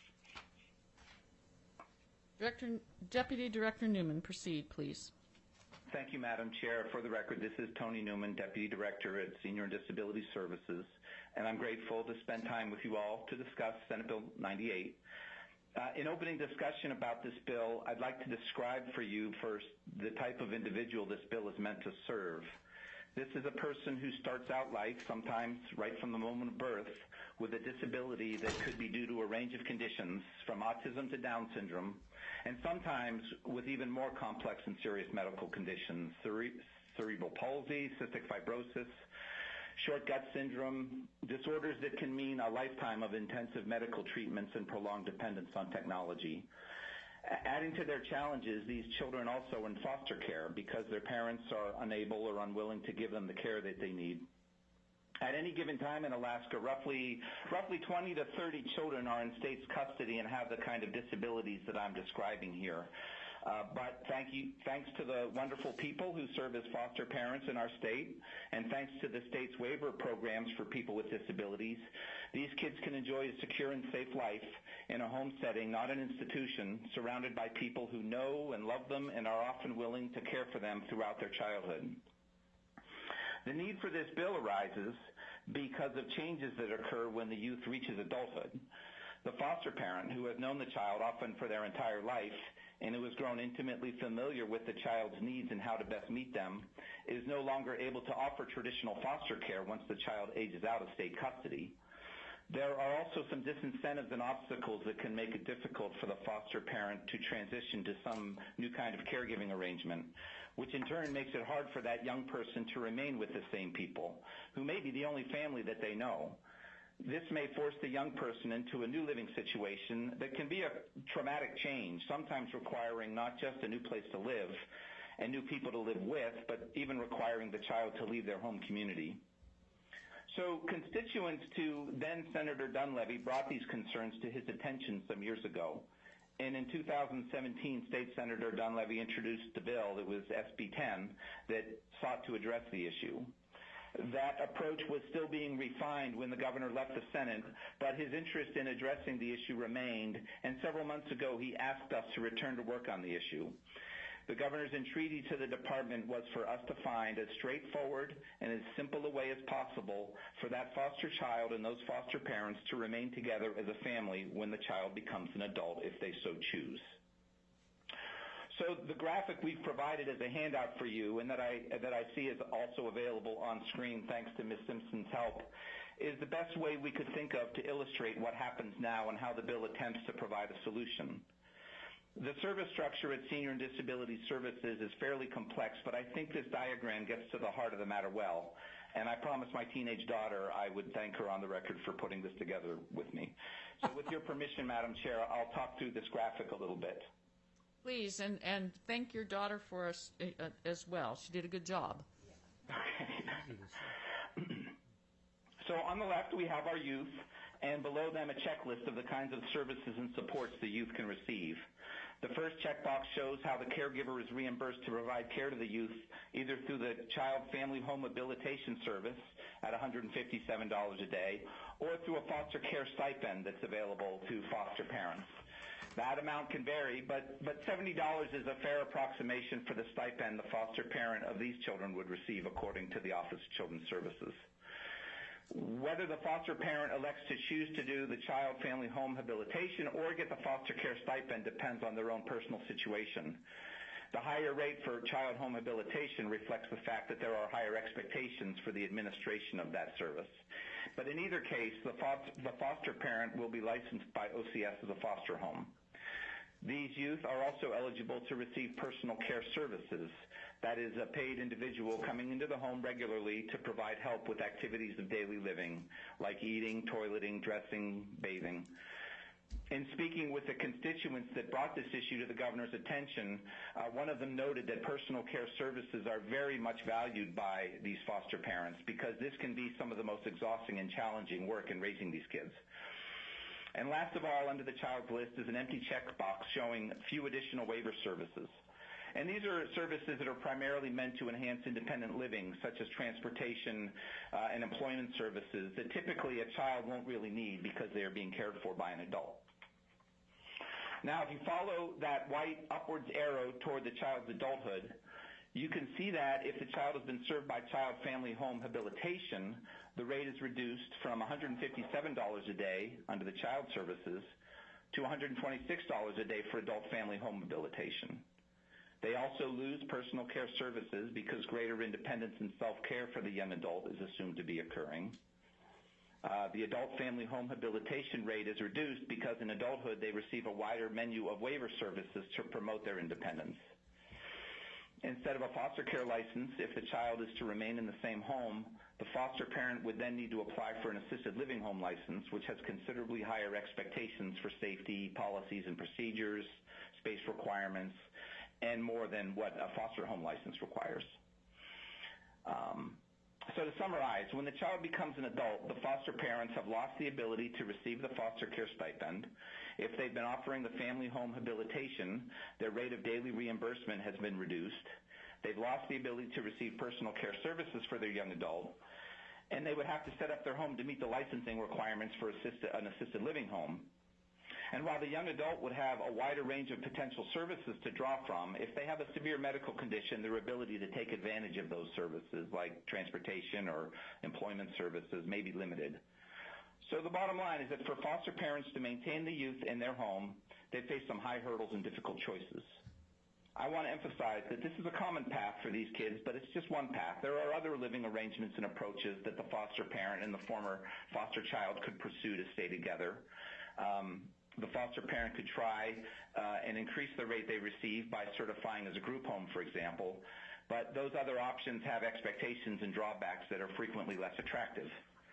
Deputy Director Newman, proceed, please. Thank you, Madam Chair. For the record, this is Tony Newman, Deputy Director at Senior and Disability Services, and I'm grateful to spend time with you all to discuss Senate Bill 98. In opening discussion about this bill, I'd like to describe for you first the type of individual this bill is meant to serve. This is a person who starts out life, sometimes right from the moment of birth, with a disability that could be due to a range of conditions, from autism to Down syndrome, and sometimes with even more complex and serious medical conditions, cerebral palsy, cystic fibrosis, short gut syndrome, disorders that can mean a lifetime of intensive medical treatments and prolonged dependence on technology. Adding to their challenges, these children also are in foster care because their parents are unable or unwilling to give them the care that they need. At any given time in Alaska, roughly 20 to 30 children are in state's custody and have the kind of disabilities that I'm describing here. But thanks to the wonderful people who serve as foster parents in our state, and thanks to the state's waiver programs for people with disabilities, these kids can enjoy a secure and safe life in a home setting, not an institution, surrounded by people who know and love them and are often willing to care for them throughout their childhood. The need for this bill arises because of changes that occur when the youth reaches adulthood. The foster parent, who has known the child often for their entire life and who has grown intimately familiar with the child's needs and how to best meet them, is no longer able to offer traditional foster care once the child ages out of state custody. There are also some disincentives and obstacles that can make it difficult for the foster parent to transition to some new kind of caregiving arrangement, which in turn makes it hard for that young person to remain with the same people, who may be the only family that they know. This may force the young person into a new living situation that can be a traumatic change, sometimes requiring not just a new place to live and new people to live with, but even requiring the child to leave their home community. So constituents to then Senator Dunleavy brought these concerns to his attention some years ago. And in 2017, State Senator Dunleavy introduced the bill, that was SB 10, that sought to address the issue. That approach was still being refined when the governor left the Senate, but his interest in addressing the issue remained, and several months ago he asked us to return to work on the issue. The governor's entreaty to the department was for us to find as straightforward and as simple a way as possible for that foster child and those foster parents to remain together as a family when the child becomes an adult, if they so choose. So the graphic we've provided as a handout for you, and that I see is also available on screen thanks to Ms. Simpson's help, is the best way we could think of to illustrate what happens now and how the bill attempts to provide a solution. The service structure at Senior and Disability Services is fairly complex, but I think this diagram gets to the heart of the matter well. And I promised my teenage daughter I would thank her on the record for putting this together with me. So with your permission, Madam Chair, I'll talk through this graphic a little bit. Please, and thank your daughter for us as well. She did a good job. So on the left, we have our youth, and below them a checklist of the kinds of services and supports the youth can receive. The first checkbox shows how the caregiver is reimbursed to provide care to the youth, either through the Child Family Home Habilitation Service at $157 a day, or through a foster care stipend that's available to foster parents. That amount can vary, but $70 is a fair approximation for the stipend the foster parent of these children would receive according to the Office of Children's Services. Whether the foster parent elects to choose to do the Child Family Home Habilitation or get the foster care stipend depends on their own personal situation. The higher rate for child home habilitation reflects the fact that there are higher expectations for the administration of that service. But in either case, the foster parent will be licensed by OCS as a foster home. These youth are also eligible to receive personal care services. That is a paid individual coming into the home regularly to provide help with activities of daily living, like eating, toileting, dressing, bathing. In speaking with the constituents that brought this issue to the governor's attention, one of them noted that personal care services are very much valued by these foster parents because this can be some of the most exhausting and challenging work in raising these kids. And last of all, under the child's list is an empty checkbox showing few additional waiver services. And these are services that are primarily meant to enhance independent living, such as transportation and employment services that typically a child won't really need because they are being cared for by an adult. Now, if you follow that white upwards arrow toward the child's adulthood, you can see that if the child has been served by Child Family Home Habilitation, the rate is reduced from $157 a day under the child services to $126 a day for adult family home habilitation. They also lose personal care services because greater independence and self-care for the young adult is assumed to be occurring. The adult family home habilitation rate is reduced because in adulthood they receive a wider menu of waiver services to promote their independence. Instead of a foster care license, if the child is to remain in the same home, the foster parent would then need to apply for an assisted living home license, which has considerably higher expectations for safety, policies and procedures, space requirements, and more than what a foster home license requires. So to summarize, when the child becomes an adult, the foster parents have lost the ability to receive the foster care stipend. If they've been offering the family home habilitation, their rate of daily reimbursement has been reduced. They've lost the ability to receive personal care services for their young adult, and they would have to set up their home to meet the licensing requirements for an assisted living home. And while the young adult would have a wider range of potential services to draw from, if they have a severe medical condition, their ability to take advantage of those services, like transportation or employment services, may be limited. So the bottom line is that for foster parents to maintain the youth in their home, they face some high hurdles and difficult choices. I want to emphasize that this is a common path for these kids, but it's just one path. There are other living arrangements and approaches that the foster parent and the former foster child could pursue to stay together. The foster parent could try and increase the rate they receive by certifying as a group home, for example, but those other options have expectations and drawbacks that are frequently less attractive.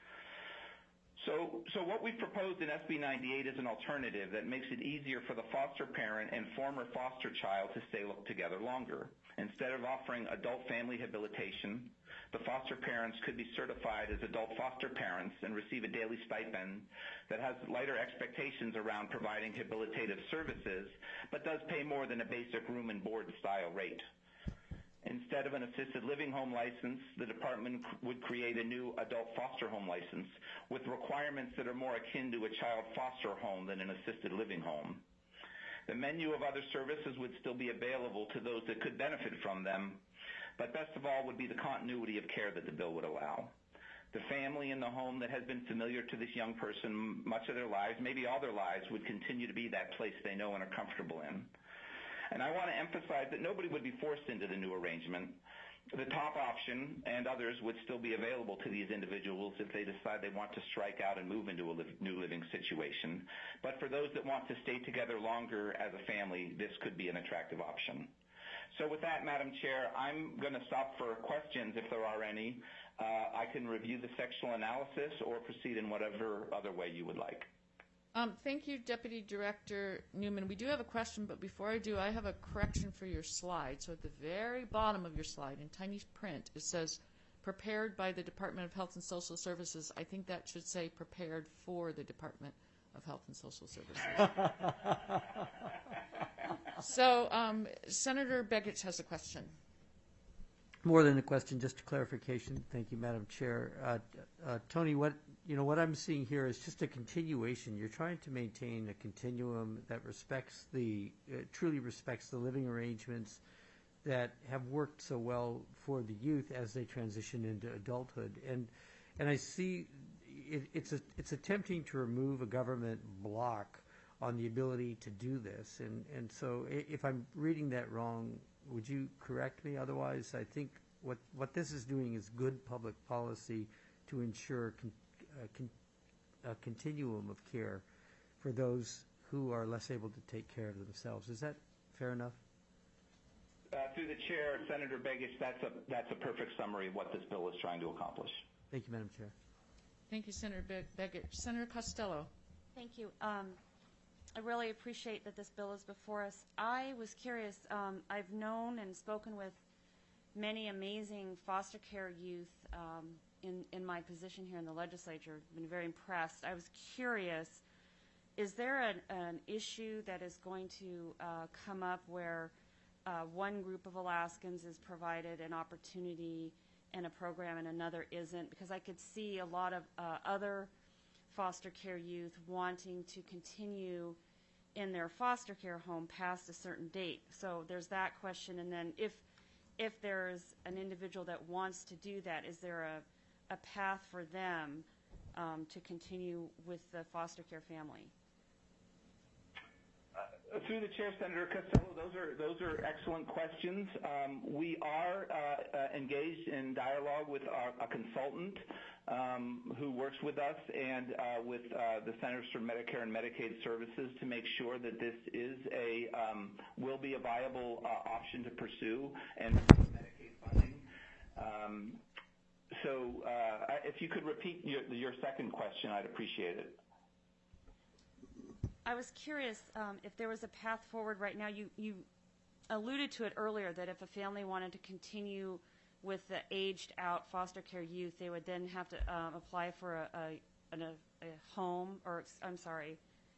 So what we've proposed in SB 98 is an alternative that makes it easier for the foster parent and former foster child to stay together longer. Instead of offering adult family habilitation, the foster parents could be certified as adult foster parents and receive a daily stipend that has lighter expectations around providing habilitative services, but does pay more than a basic room and board style rate. Instead of an assisted living home license, the department would create a new adult foster home license with requirements that are more akin to a child foster home than an assisted living home. The menu of other services would still be available to those that could benefit from them, but best of all would be the continuity of care that the bill would allow. The family in the home that has been familiar to this young person much of their lives, maybe all their lives, would continue to be that place they know and are comfortable in. And I want to emphasize that nobody would be forced into the new arrangement. The top option and others would still be available to these individuals if they decide they want to strike out and move into a new living situation. But for those that want to stay together longer as a family, this could be an attractive option. So with that, Madam Chair, I'm going to stop for questions if there are any. I can review the sectional analysis or proceed in whatever other way you would like. Thank you, Deputy Director Newman. We do have a question, but before I do, I have a correction for your slide. So at the very bottom of your slide, in tiny print, it says, prepared by the Department of Health and Social Services. I think that should say prepared for the Department of Health and Social Services. So Senator Begich has a question. More than a question, just a clarification. Thank you, Madam Chair. Tony, what I'm seeing here is just a continuation. You're trying to maintain a continuum that respects truly respects the living arrangements that have worked so well for the youth as they transition into adulthood. And I see it's attempting to remove a government block on the ability to do this. And so if I'm reading that wrong, would you correct me? Otherwise, I think what this is doing is good public policy to ensure a continuum of care for those who are less able to take care of themselves. Is that fair enough? Through the chair, Senator Begich, that's a perfect summary of what this bill is trying to accomplish. Thank you, Madam Chair. Thank you, Senator Begich. Senator Costello. Thank you. I really appreciate that this bill is before us. I was curious. I've known and spoken with many amazing foster care youth in my position here in the legislature. I've been very impressed. I was curious, is there an issue that is going to come up where one group of Alaskans is provided an opportunity and a program and another isn't? Because I could see a lot of other foster care youth wanting to continue in their foster care home past a certain date. So there's that question. And then if there's an individual that wants to do that, is there a path for them to continue with the foster care family? Through the chair, Senator Costello, those are excellent questions. We are engaged in dialogue with a consultant who works with us and with the Centers for Medicare and Medicaid Services to make sure that this is will be a viable option to pursue and Medicaid funding. So if you could repeat your second question, I'd appreciate it. I was curious if there was a path forward right now. You alluded to it earlier that if a family wanted to continue with the aged-out foster care youth, they would then have to apply for a home, or I'm sorry.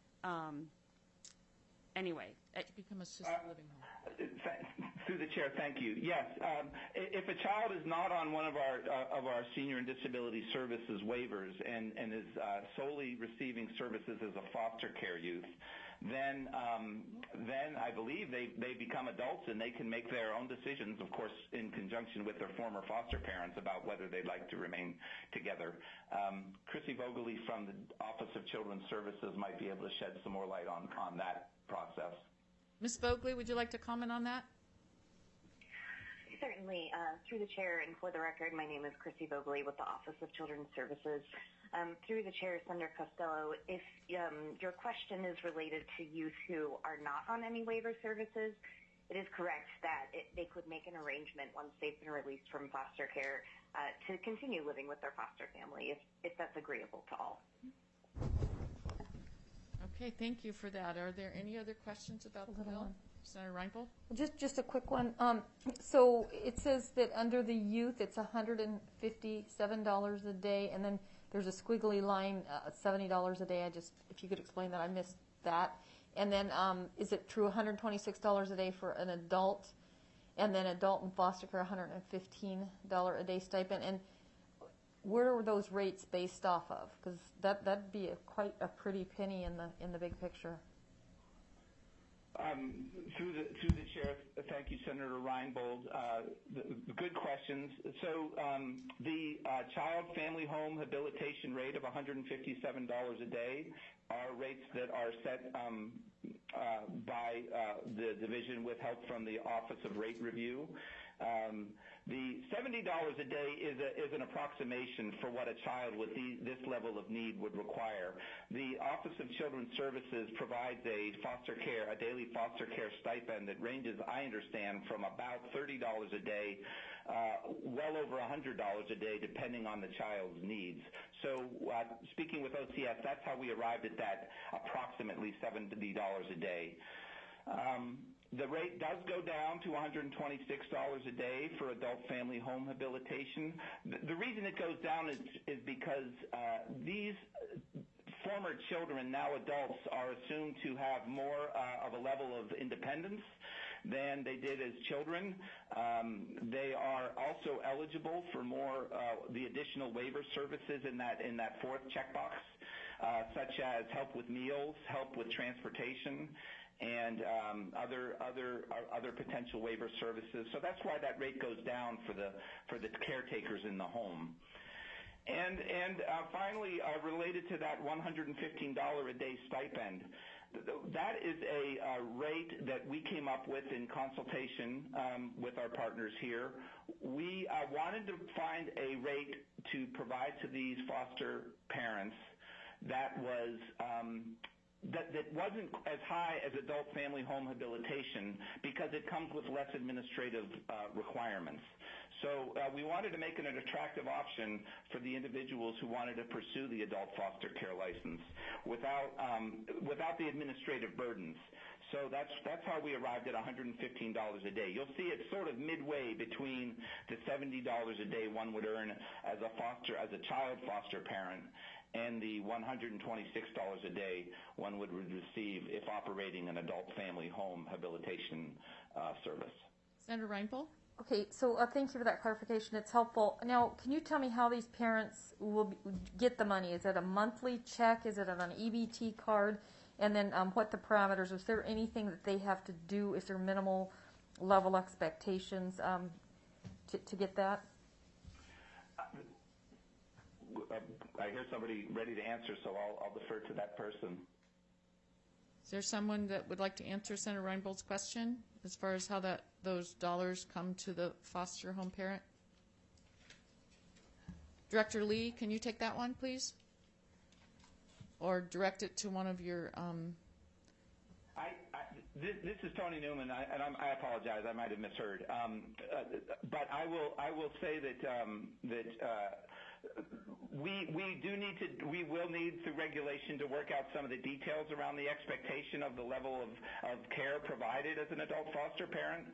Anyway, become assisted living home. Through the chair, thank you. Yes, if a child is not on one of our senior and disability services waivers and is solely receiving services as a foster care youth, then I believe they become adults and they can make their own decisions, of course, in conjunction with their former foster parents about whether they'd like to remain together. Chrissy Vogeley from the Office of Children's Services might be able to shed some more light on that process. Ms. Vogeley, would you like to comment on that? Certainly. Through the chair and for the record, my name is Chrissy Vogeley with the Office of Children's Services. Through the chair, Senator Costello, if your question is related to youth who are not on any waiver services, it is correct that they could make an arrangement once they've been released from foster care to continue living with their foster family if that's agreeable to all. Okay, thank you for that. Are there any other questions about the bill? Senator Reinbold? Just a quick one. So it says that under the youth, it's $157 a day, and then there's a squiggly line, $70 a day. If you could explain that, I missed that. And then is it true $126 a day for an adult, and then adult and foster care $115 a day stipend? And where are those rates based off of? Because that'd be quite a pretty penny in the big picture. Through the chair, thank you, Senator Reinbold. Good questions. So the child family home habilitation rate of $157 a day are rates that are set by the division with help from the Office of Rate Review. The $70 a day is an approximation for what a child with this level of need would require. The Office of Children's Services provides a daily foster care stipend that ranges, I understand, from about $30 a day, well over $100 a day, depending on the child's needs. So speaking with OCS, that's how we arrived at that approximately $70 a day. The rate does go down to $126 a day for adult family home habilitation. The reason it goes down is because these former children, now adults, are assumed to have more of a level of independence than they did as children. They are also eligible for more the additional waiver services in that fourth checkbox, such as help with meals, help with transportation, and other potential waiver services. So that's why that rate goes down for the caretakers in the home. And finally, related to that $115 a day stipend, that is a rate that we came up with in consultation with our partners here. We wanted to find a rate to provide to these foster parents that was that wasn't as high as adult family home habilitation because it comes with less administrative requirements. So we wanted to make it an attractive option for the individuals who wanted to pursue the adult foster care license without the administrative burdens. So that's how we arrived at $115 a day. You'll see it's sort of midway between the $70 a day one would earn as a child foster parent and the $126 a day one would receive if operating an adult family home habilitation service. Senator Reinbold? Okay, so thank you for that clarification. It's helpful. Now, can you tell me how these parents will get the money? Is it a monthly check? Is it on an EBT card? And then what the parameters? Is there anything that they have to do? Is there minimal level expectations to get that? I hear somebody ready to answer, so I'll defer to that person. Is there someone that would like to answer Senator Reinbold's question as far as how those dollars come to the foster home parent? Director Lee, can you take that one, please? Or direct it to one of your... This is Tony Newman, and I apologize. I might have misheard. But I will say that we will need through regulation to work out some of the details around the expectation of the level of care provided as an adult foster parent.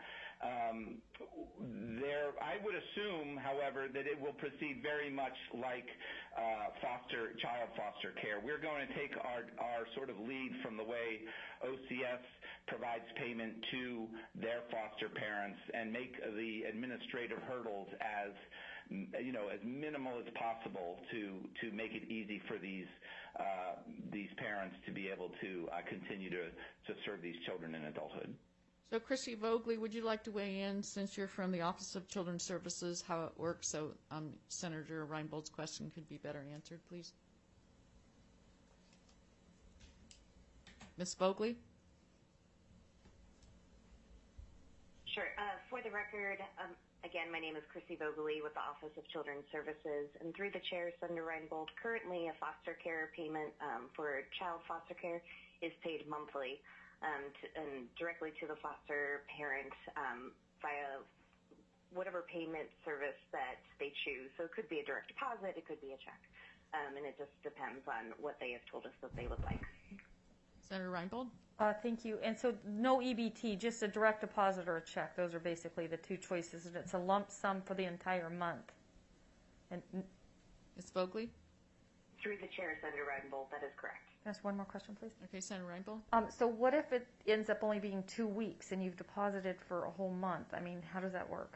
I would assume, however, that it will proceed very much like child foster care. We're going to take our sort of lead from the way OCS provides payment to their foster parents and make the administrative hurdles as minimal as possible to make it easy for these parents to be able to continue to serve these children in adulthood. So, Chrissy Vogley, would you like to weigh in, since you're from the Office of Children's Services, how it works, so Senator Reinbold's question could be better answered, please? Ms. Vogley? Sure. For the record, again, my name is Chrissy Vogley with the Office of Children's Services, and through the chair, Senator Reinbold, currently a foster care payment for child foster care is paid monthly and directly to the foster parent via whatever payment service that they choose. So it could be a direct deposit, it could be a check, and it just depends on what they have told us that they would like. Senator Reinbold? Thank you. And so no EBT, just a direct deposit or a check. Those are basically the two choices, and it's a lump sum for the entire month. And Ms. Vogley? Through the chair, Senator Reinbold, that is correct. Can I ask one more question, please? Okay, Senator Reinbold? So what if it ends up only being 2 weeks and you've deposited for a whole month? I mean, how does that work?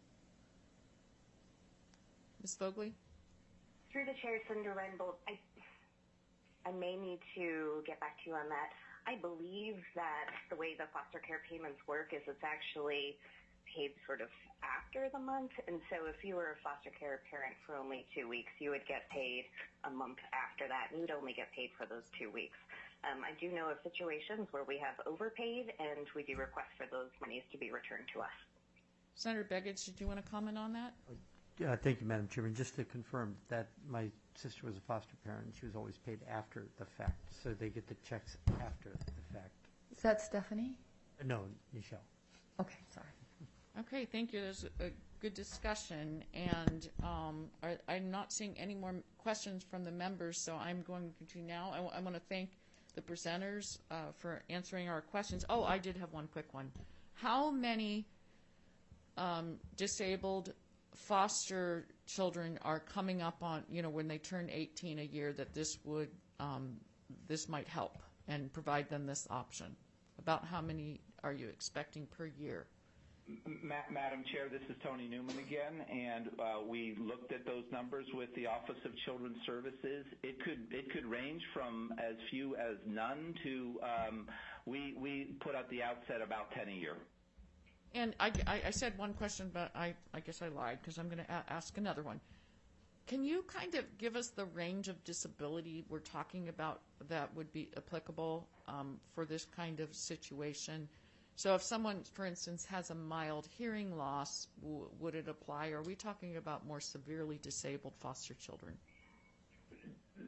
Ms. Vogley? Through the chair, Senator Reinbold, I may need to get back to you on that. I believe that the way the foster care payments work is it's actually paid sort of after the month, and so if you were a foster care parent for only 2 weeks, you would get paid a month after that, and you'd only get paid for those 2 weeks. I do know of situations where we have overpaid, and we do request for those monies to be returned to us. Senator Begich, did you want to comment on that? Thank you, Madam Chairman. Just to confirm that my sister was a foster parent, she was always paid after the fact, so they get the checks after the fact. Is that Stephanie? No, Michelle. Okay, sorry. Okay, thank you. There's a good discussion, and I'm not seeing any more questions from the members, so I'm going to now. I want to thank the presenters for answering our questions. Oh, I did have one quick one. How many disabled foster children are coming up on, when they turn 18 a year, that this might help and provide them this option? About how many are you expecting per year? Madam Chair, this is Tony Newman again, and we looked at those numbers with the Office of Children's Services. It could range from as few as none to we put at the outset about 10 a year. And I said one question, but I guess I lied, because I'm going to ask another one. Can you kind of give us the range of disability we're talking about that would be applicable for this kind of situation? So if someone, for instance, has a mild hearing loss, would it apply? Or are we talking about more severely disabled foster children?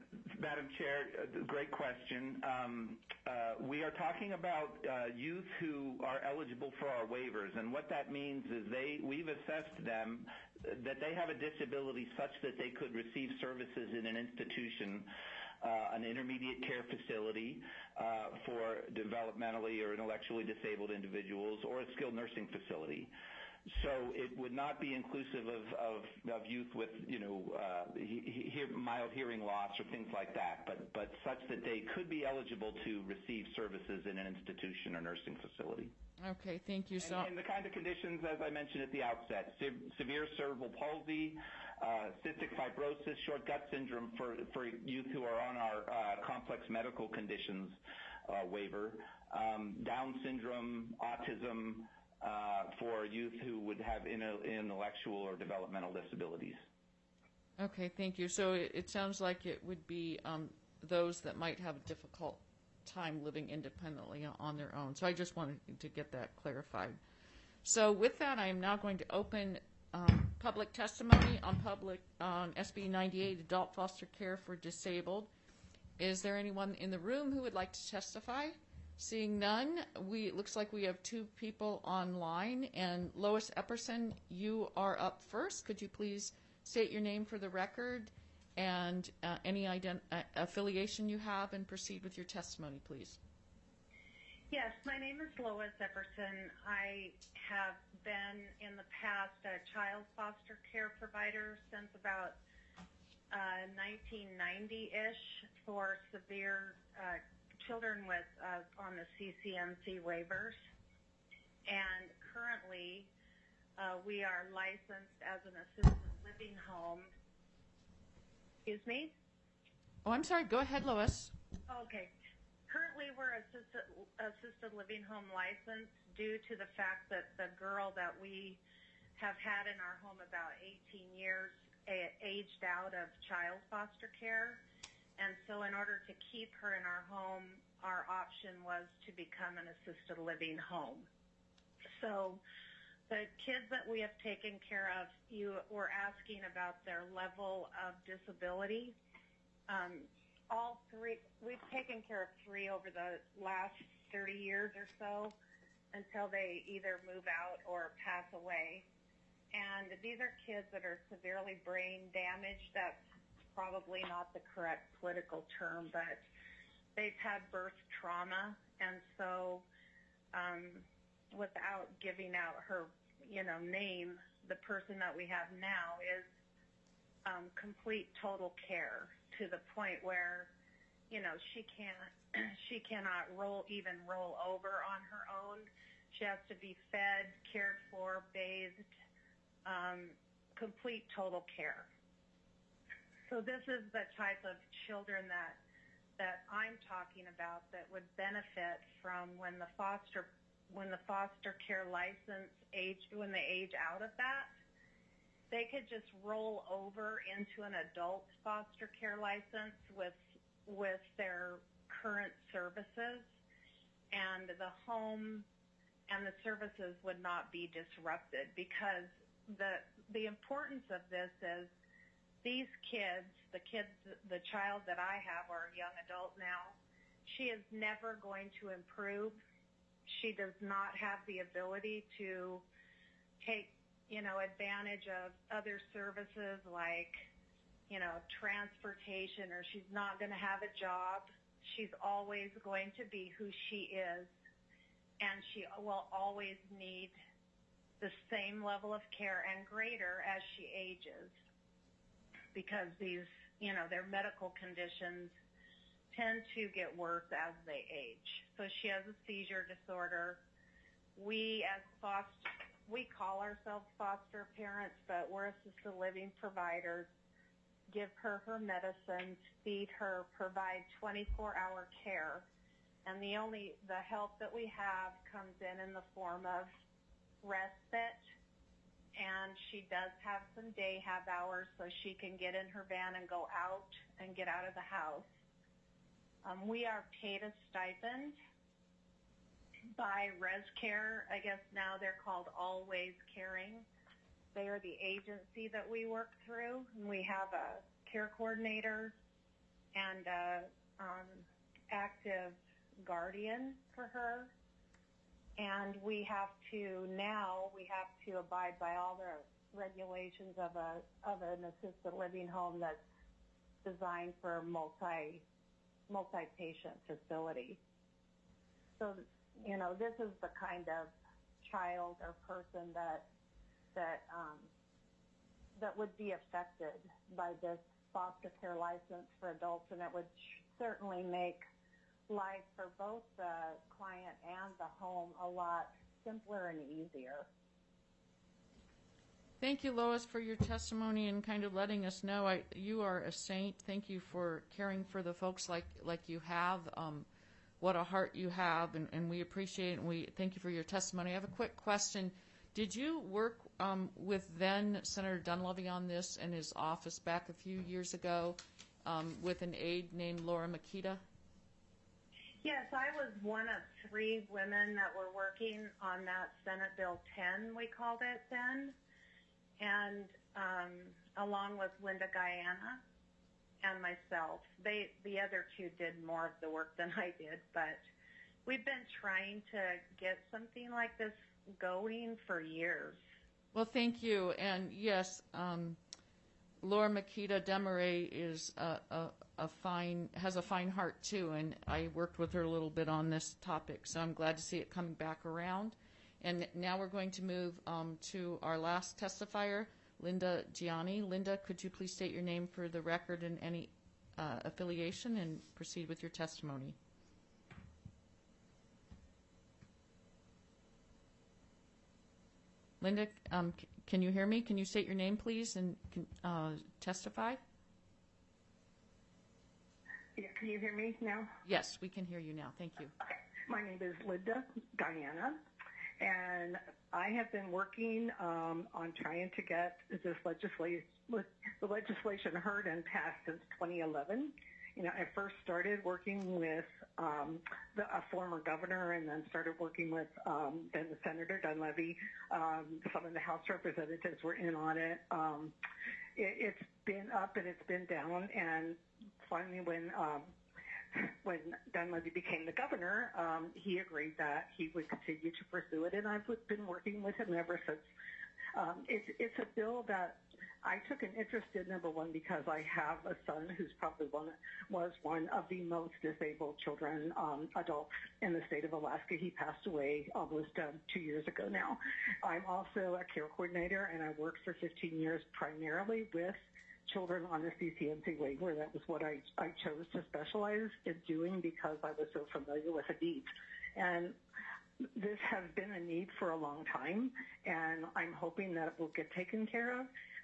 Madam Chair, great question. We are talking about youth who are eligible for our waivers, and what that means is we've assessed them that they have a disability such that they could receive services in an institution, an intermediate care facility for developmentally or intellectually disabled individuals, or a skilled nursing facility. So it would not be inclusive of youth with, mild hearing loss or things like that, but such that they could be eligible to receive services in an institution or nursing facility. Okay, thank you. And the kind of conditions, as I mentioned at the outset, severe cerebral palsy, cystic fibrosis, short gut syndrome for youth who are on our complex medical conditions waiver, Down syndrome, autism, for youth who would have intellectual or developmental disabilities. Okay, thank you. So it sounds like it would be those that might have a difficult time living independently on their own. So I just wanted to get that clarified. So with that, I am now going to open public testimony on SB 98, Adult Foster Care for Disabled. Is there anyone in the room who would like to testify? Seeing none, it looks like we have two people online. And Lois Epperson, you are up first. Could you please state your name for the record and any affiliation you have, and proceed with your testimony, please? Yes, my name is Lois Epperson. I have been in the past a child foster care provider since about 1990-ish for severe children with on the CCMC waivers, and currently we are licensed as an assisted living home. Excuse me? Oh, I'm sorry. Go ahead, Lois. Okay. Currently we're assisted living home licensed due to the fact that the girl that we have had in our home about 18 years aged out of child foster care. And so in order to keep her in our home, our option was to become an assisted living home. So the kids that we have taken care of, you were asking about their level of disability. All three, we've taken care of three over the last 30 years or so until they either move out or pass away. And these are kids that are severely brain damaged. That's probably not the correct political term, but they've had birth trauma. And so without giving out her, name, the person that we have now is complete total care to the point where, she cannot roll over on her own. She has to be fed, cared for, bathed, complete total care. So this is the type of children that I'm talking about that would benefit from when the foster care license when they age out of that, they could just roll over into an adult foster care license with their current services, and the home and the services would not be disrupted, because the importance of this is these kids, the child that I have, or a young adult now, she is never going to improve. She does not have the ability to take, advantage of other services like, transportation, or she's not going to have a job. She's always going to be who she is, and she will always need the same level of care and greater as she ages, because these, their medical conditions tend to get worse as they age. So she has a seizure disorder. We call ourselves foster parents, but we're assisted living providers. Give her her medicines, feed her, provide 24-hour care, and the help that we have comes in the form of respite, and she does have some day hours so she can get in her van and go out and get out of the house. We are paid a stipend by ResCare. I guess now they're called Always Caring. They are the agency that we work through, and we have a care coordinator and active guardian for her. And we have to abide by all the regulations of an assisted living home that's designed for multi-patient facility. So, this is the kind of child or person that would be affected by this foster care license for adults, and it would certainly make life for both the client and the home a lot simpler and easier. Thank you, Lois, for your testimony and kind of letting us know. You are a saint. Thank you for caring for the folks like you have. What a heart you have, and we appreciate it, and we thank you for your testimony. I have a quick question. Did you work with then Senator Dunleavy on this in his office back a few years ago with an aide named Laura Makita? Yes, I was one of 3 women that were working on that Senate Bill 10, we called it then, and along with Linda Guyana and myself. The other 2 did more of the work than I did, but we've been trying to get something like this going for years. Well, thank you. And yes, Laura Makita Demaray is has a fine heart too, and I worked with her a little bit on this topic, so I'm glad to see it coming back around. And now we're going to move to our last testifier, Linda Gianni. Linda, could you please state your name for the record and any affiliation, and proceed with your testimony? Linda, can you hear me? Can you state your name, please, and testify? Yeah, can you hear me now? Yes, we can hear you now. Thank you. Okay. My name is Linda Guyana, and I have been working on trying to get this legislation heard and passed since 2011. I first started working with a former governor, and then started working with then the Senator Dunleavy. Some of the House representatives were in on it. It's been up and it's been down, and finally when Dunleavy became the governor, he agreed that he would continue to pursue it, and I've been working with him ever since. It's a bill that I took an interest in, number one, because I have a son who's probably was one of the most disabled children, adults in the state of Alaska. He passed away almost 2 years ago now. I'm also a care coordinator, and I worked for 15 years primarily with children on the CCMC waiver. That was what I chose to specialize in doing because I was so familiar with the needs. And this has been a need for a long time, and I'm hoping that it will get taken care of.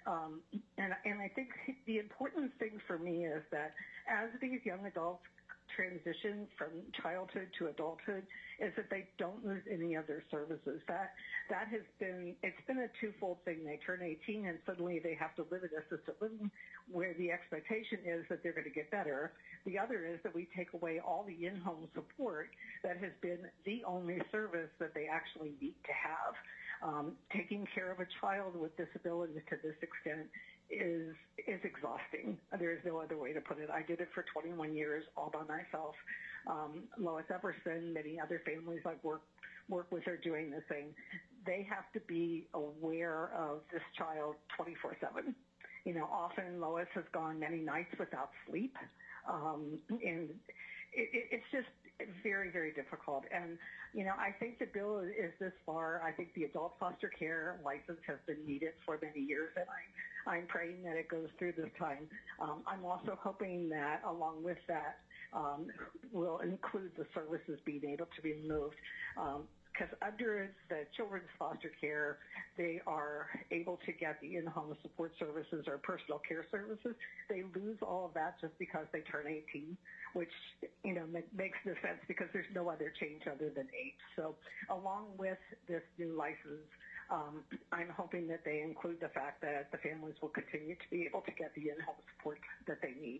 And I think the important thing for me is that as these young adults transition from childhood to adulthood, is that they don't lose any of their services. That has been, it's been a twofold thing. They turn 18 and suddenly they have to live in assisted living where the expectation is that they're going to get better. The other is that we take away all the in-home support that has been the only service that they actually need to have. Taking care of a child with disabilities to this extent is exhausting. There is no other way to put it. I did it for 21 years all by myself. Lois Epperson, many other families I've worked with are doing this thing. They have to be aware of this child 24/7. Often Lois has gone many nights without sleep, and it's just very, very difficult. And, I think the bill is this far. I think the adult foster care license has been needed for many years, and I'm praying that it goes through this time. I'm also hoping that along with that will include the services being able to be moved. Because under the children's foster care, they are able to get the in-home support services or personal care services. They lose all of that just because they turn 18, which, makes no sense because there's no other change other than age. So along with this new license, I'm hoping that they include the fact that the families will continue to be able to get the in-home support that they need.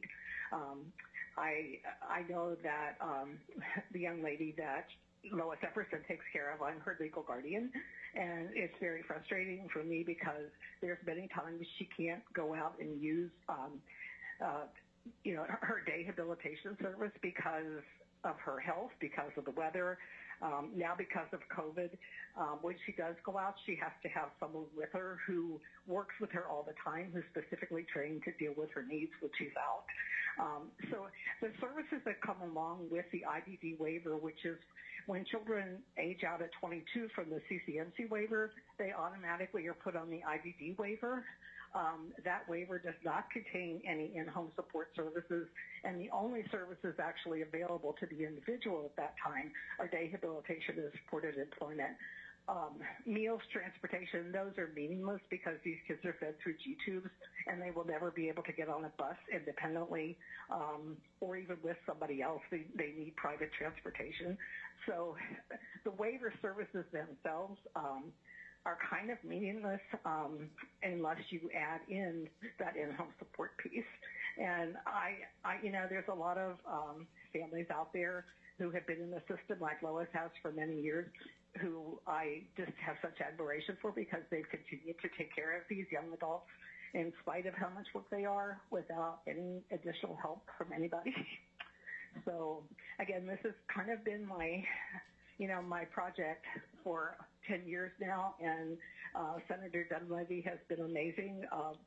I know that the young lady that Lois Epperson takes care of, I'm her legal guardian, and it's very frustrating for me because there's many times she can't go out and use her day habilitation service because of her health, because of the weather, now because of COVID. When she does go out, she has to have someone with her who works with her all the time, who's specifically trained to deal with her needs when she's out. So the services that come along with the IDD waiver, which is when children age out at 22 from the CCMC waiver, they automatically are put on the IDD waiver. That waiver does not contain any in-home support services, and the only services actually available to the individual at that time are day habilitation and supported employment. Meals, transportation, those are meaningless because these kids are fed through G-tubes, and they will never be able to get on a bus independently or even with somebody else. They need private transportation. So the waiver services themselves are kind of meaningless unless you add in that in-home support piece. And there's a lot of families out there who have been in the system like Lois has for many years, who I just have such admiration for because they've continued to take care of these young adults in spite of how much work they are without any additional help from anybody. So again, this has kind of been my project for 10 years now, and Senator Dunleavy has been amazing.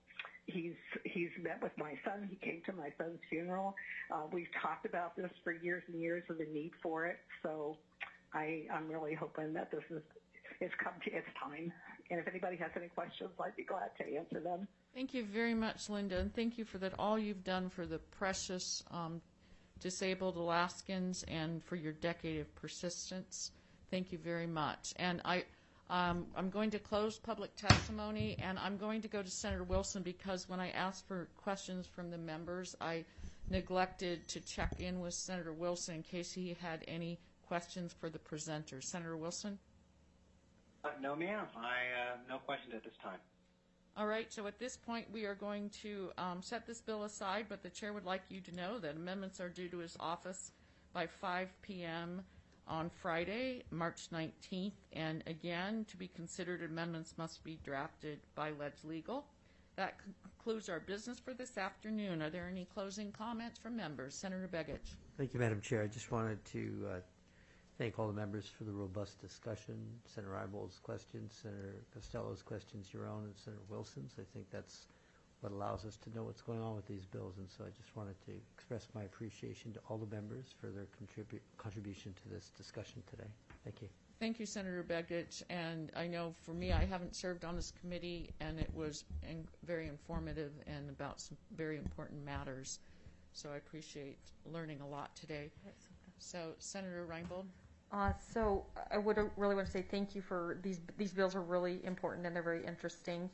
He's met with my son. He came to my son's funeral. We've talked about this for years and years of the need for it. So I'm really hoping that it's come to its time. And if anybody has any questions, I'd be glad to answer them. Thank you very much, Linda, and thank you for all you've done for the precious disabled Alaskans and for your decade of persistence. Thank you very much. And I'm going to close public testimony, and I'm going to go to Senator Wilson because when I asked for questions from the members, I neglected to check in with Senator Wilson in case he had any questions for the presenters. Senator Wilson? No, ma'am. No questions at this time. All right, so at this point we are going to set this bill aside, but the chair would like you to know that amendments are due to his office by 5 p.m. on Friday, March 19th, and again, to be considered, amendments must be drafted by Ledge Legal. That concludes our business for this afternoon. Are there any closing comments from members? Senator Begich. Thank you, Madam Chair. I just wanted to thank all the members for the robust discussion. Senator Eibel's questions, Senator Costello's questions, your own, and Senator Wilson's. I think that's what allows us to know what's going on with these bills, and so I just wanted to express my appreciation to all the members for their contribution to this discussion today. Thank you. Thank you, Senator Begich, and I know for me, I haven't served on this committee, and it was very informative and about some very important matters, so I appreciate learning a lot today. So, Senator Reinbold? So I would really want to say thank you for these bills are really important and they're very interesting.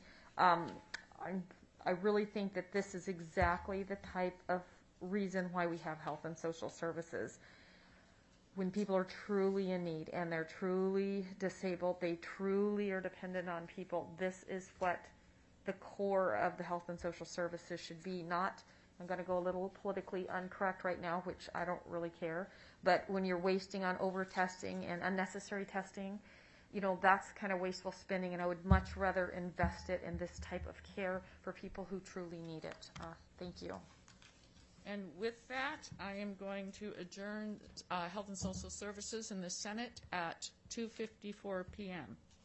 I really think that this is exactly the type of reason why we have health and social services. When people are truly in need and they're truly disabled, they truly are dependent on people, this is what the core of the health and social services should be. Not, I'm going to go a little politically incorrect right now, which I don't really care, but when you're wasting on over-testing and unnecessary testing, that's kind of wasteful spending, and I would much rather invest it in this type of care for people who truly need it. Thank you. And with that, I am going to adjourn Health and Social Services in the Senate at 2:54 p.m.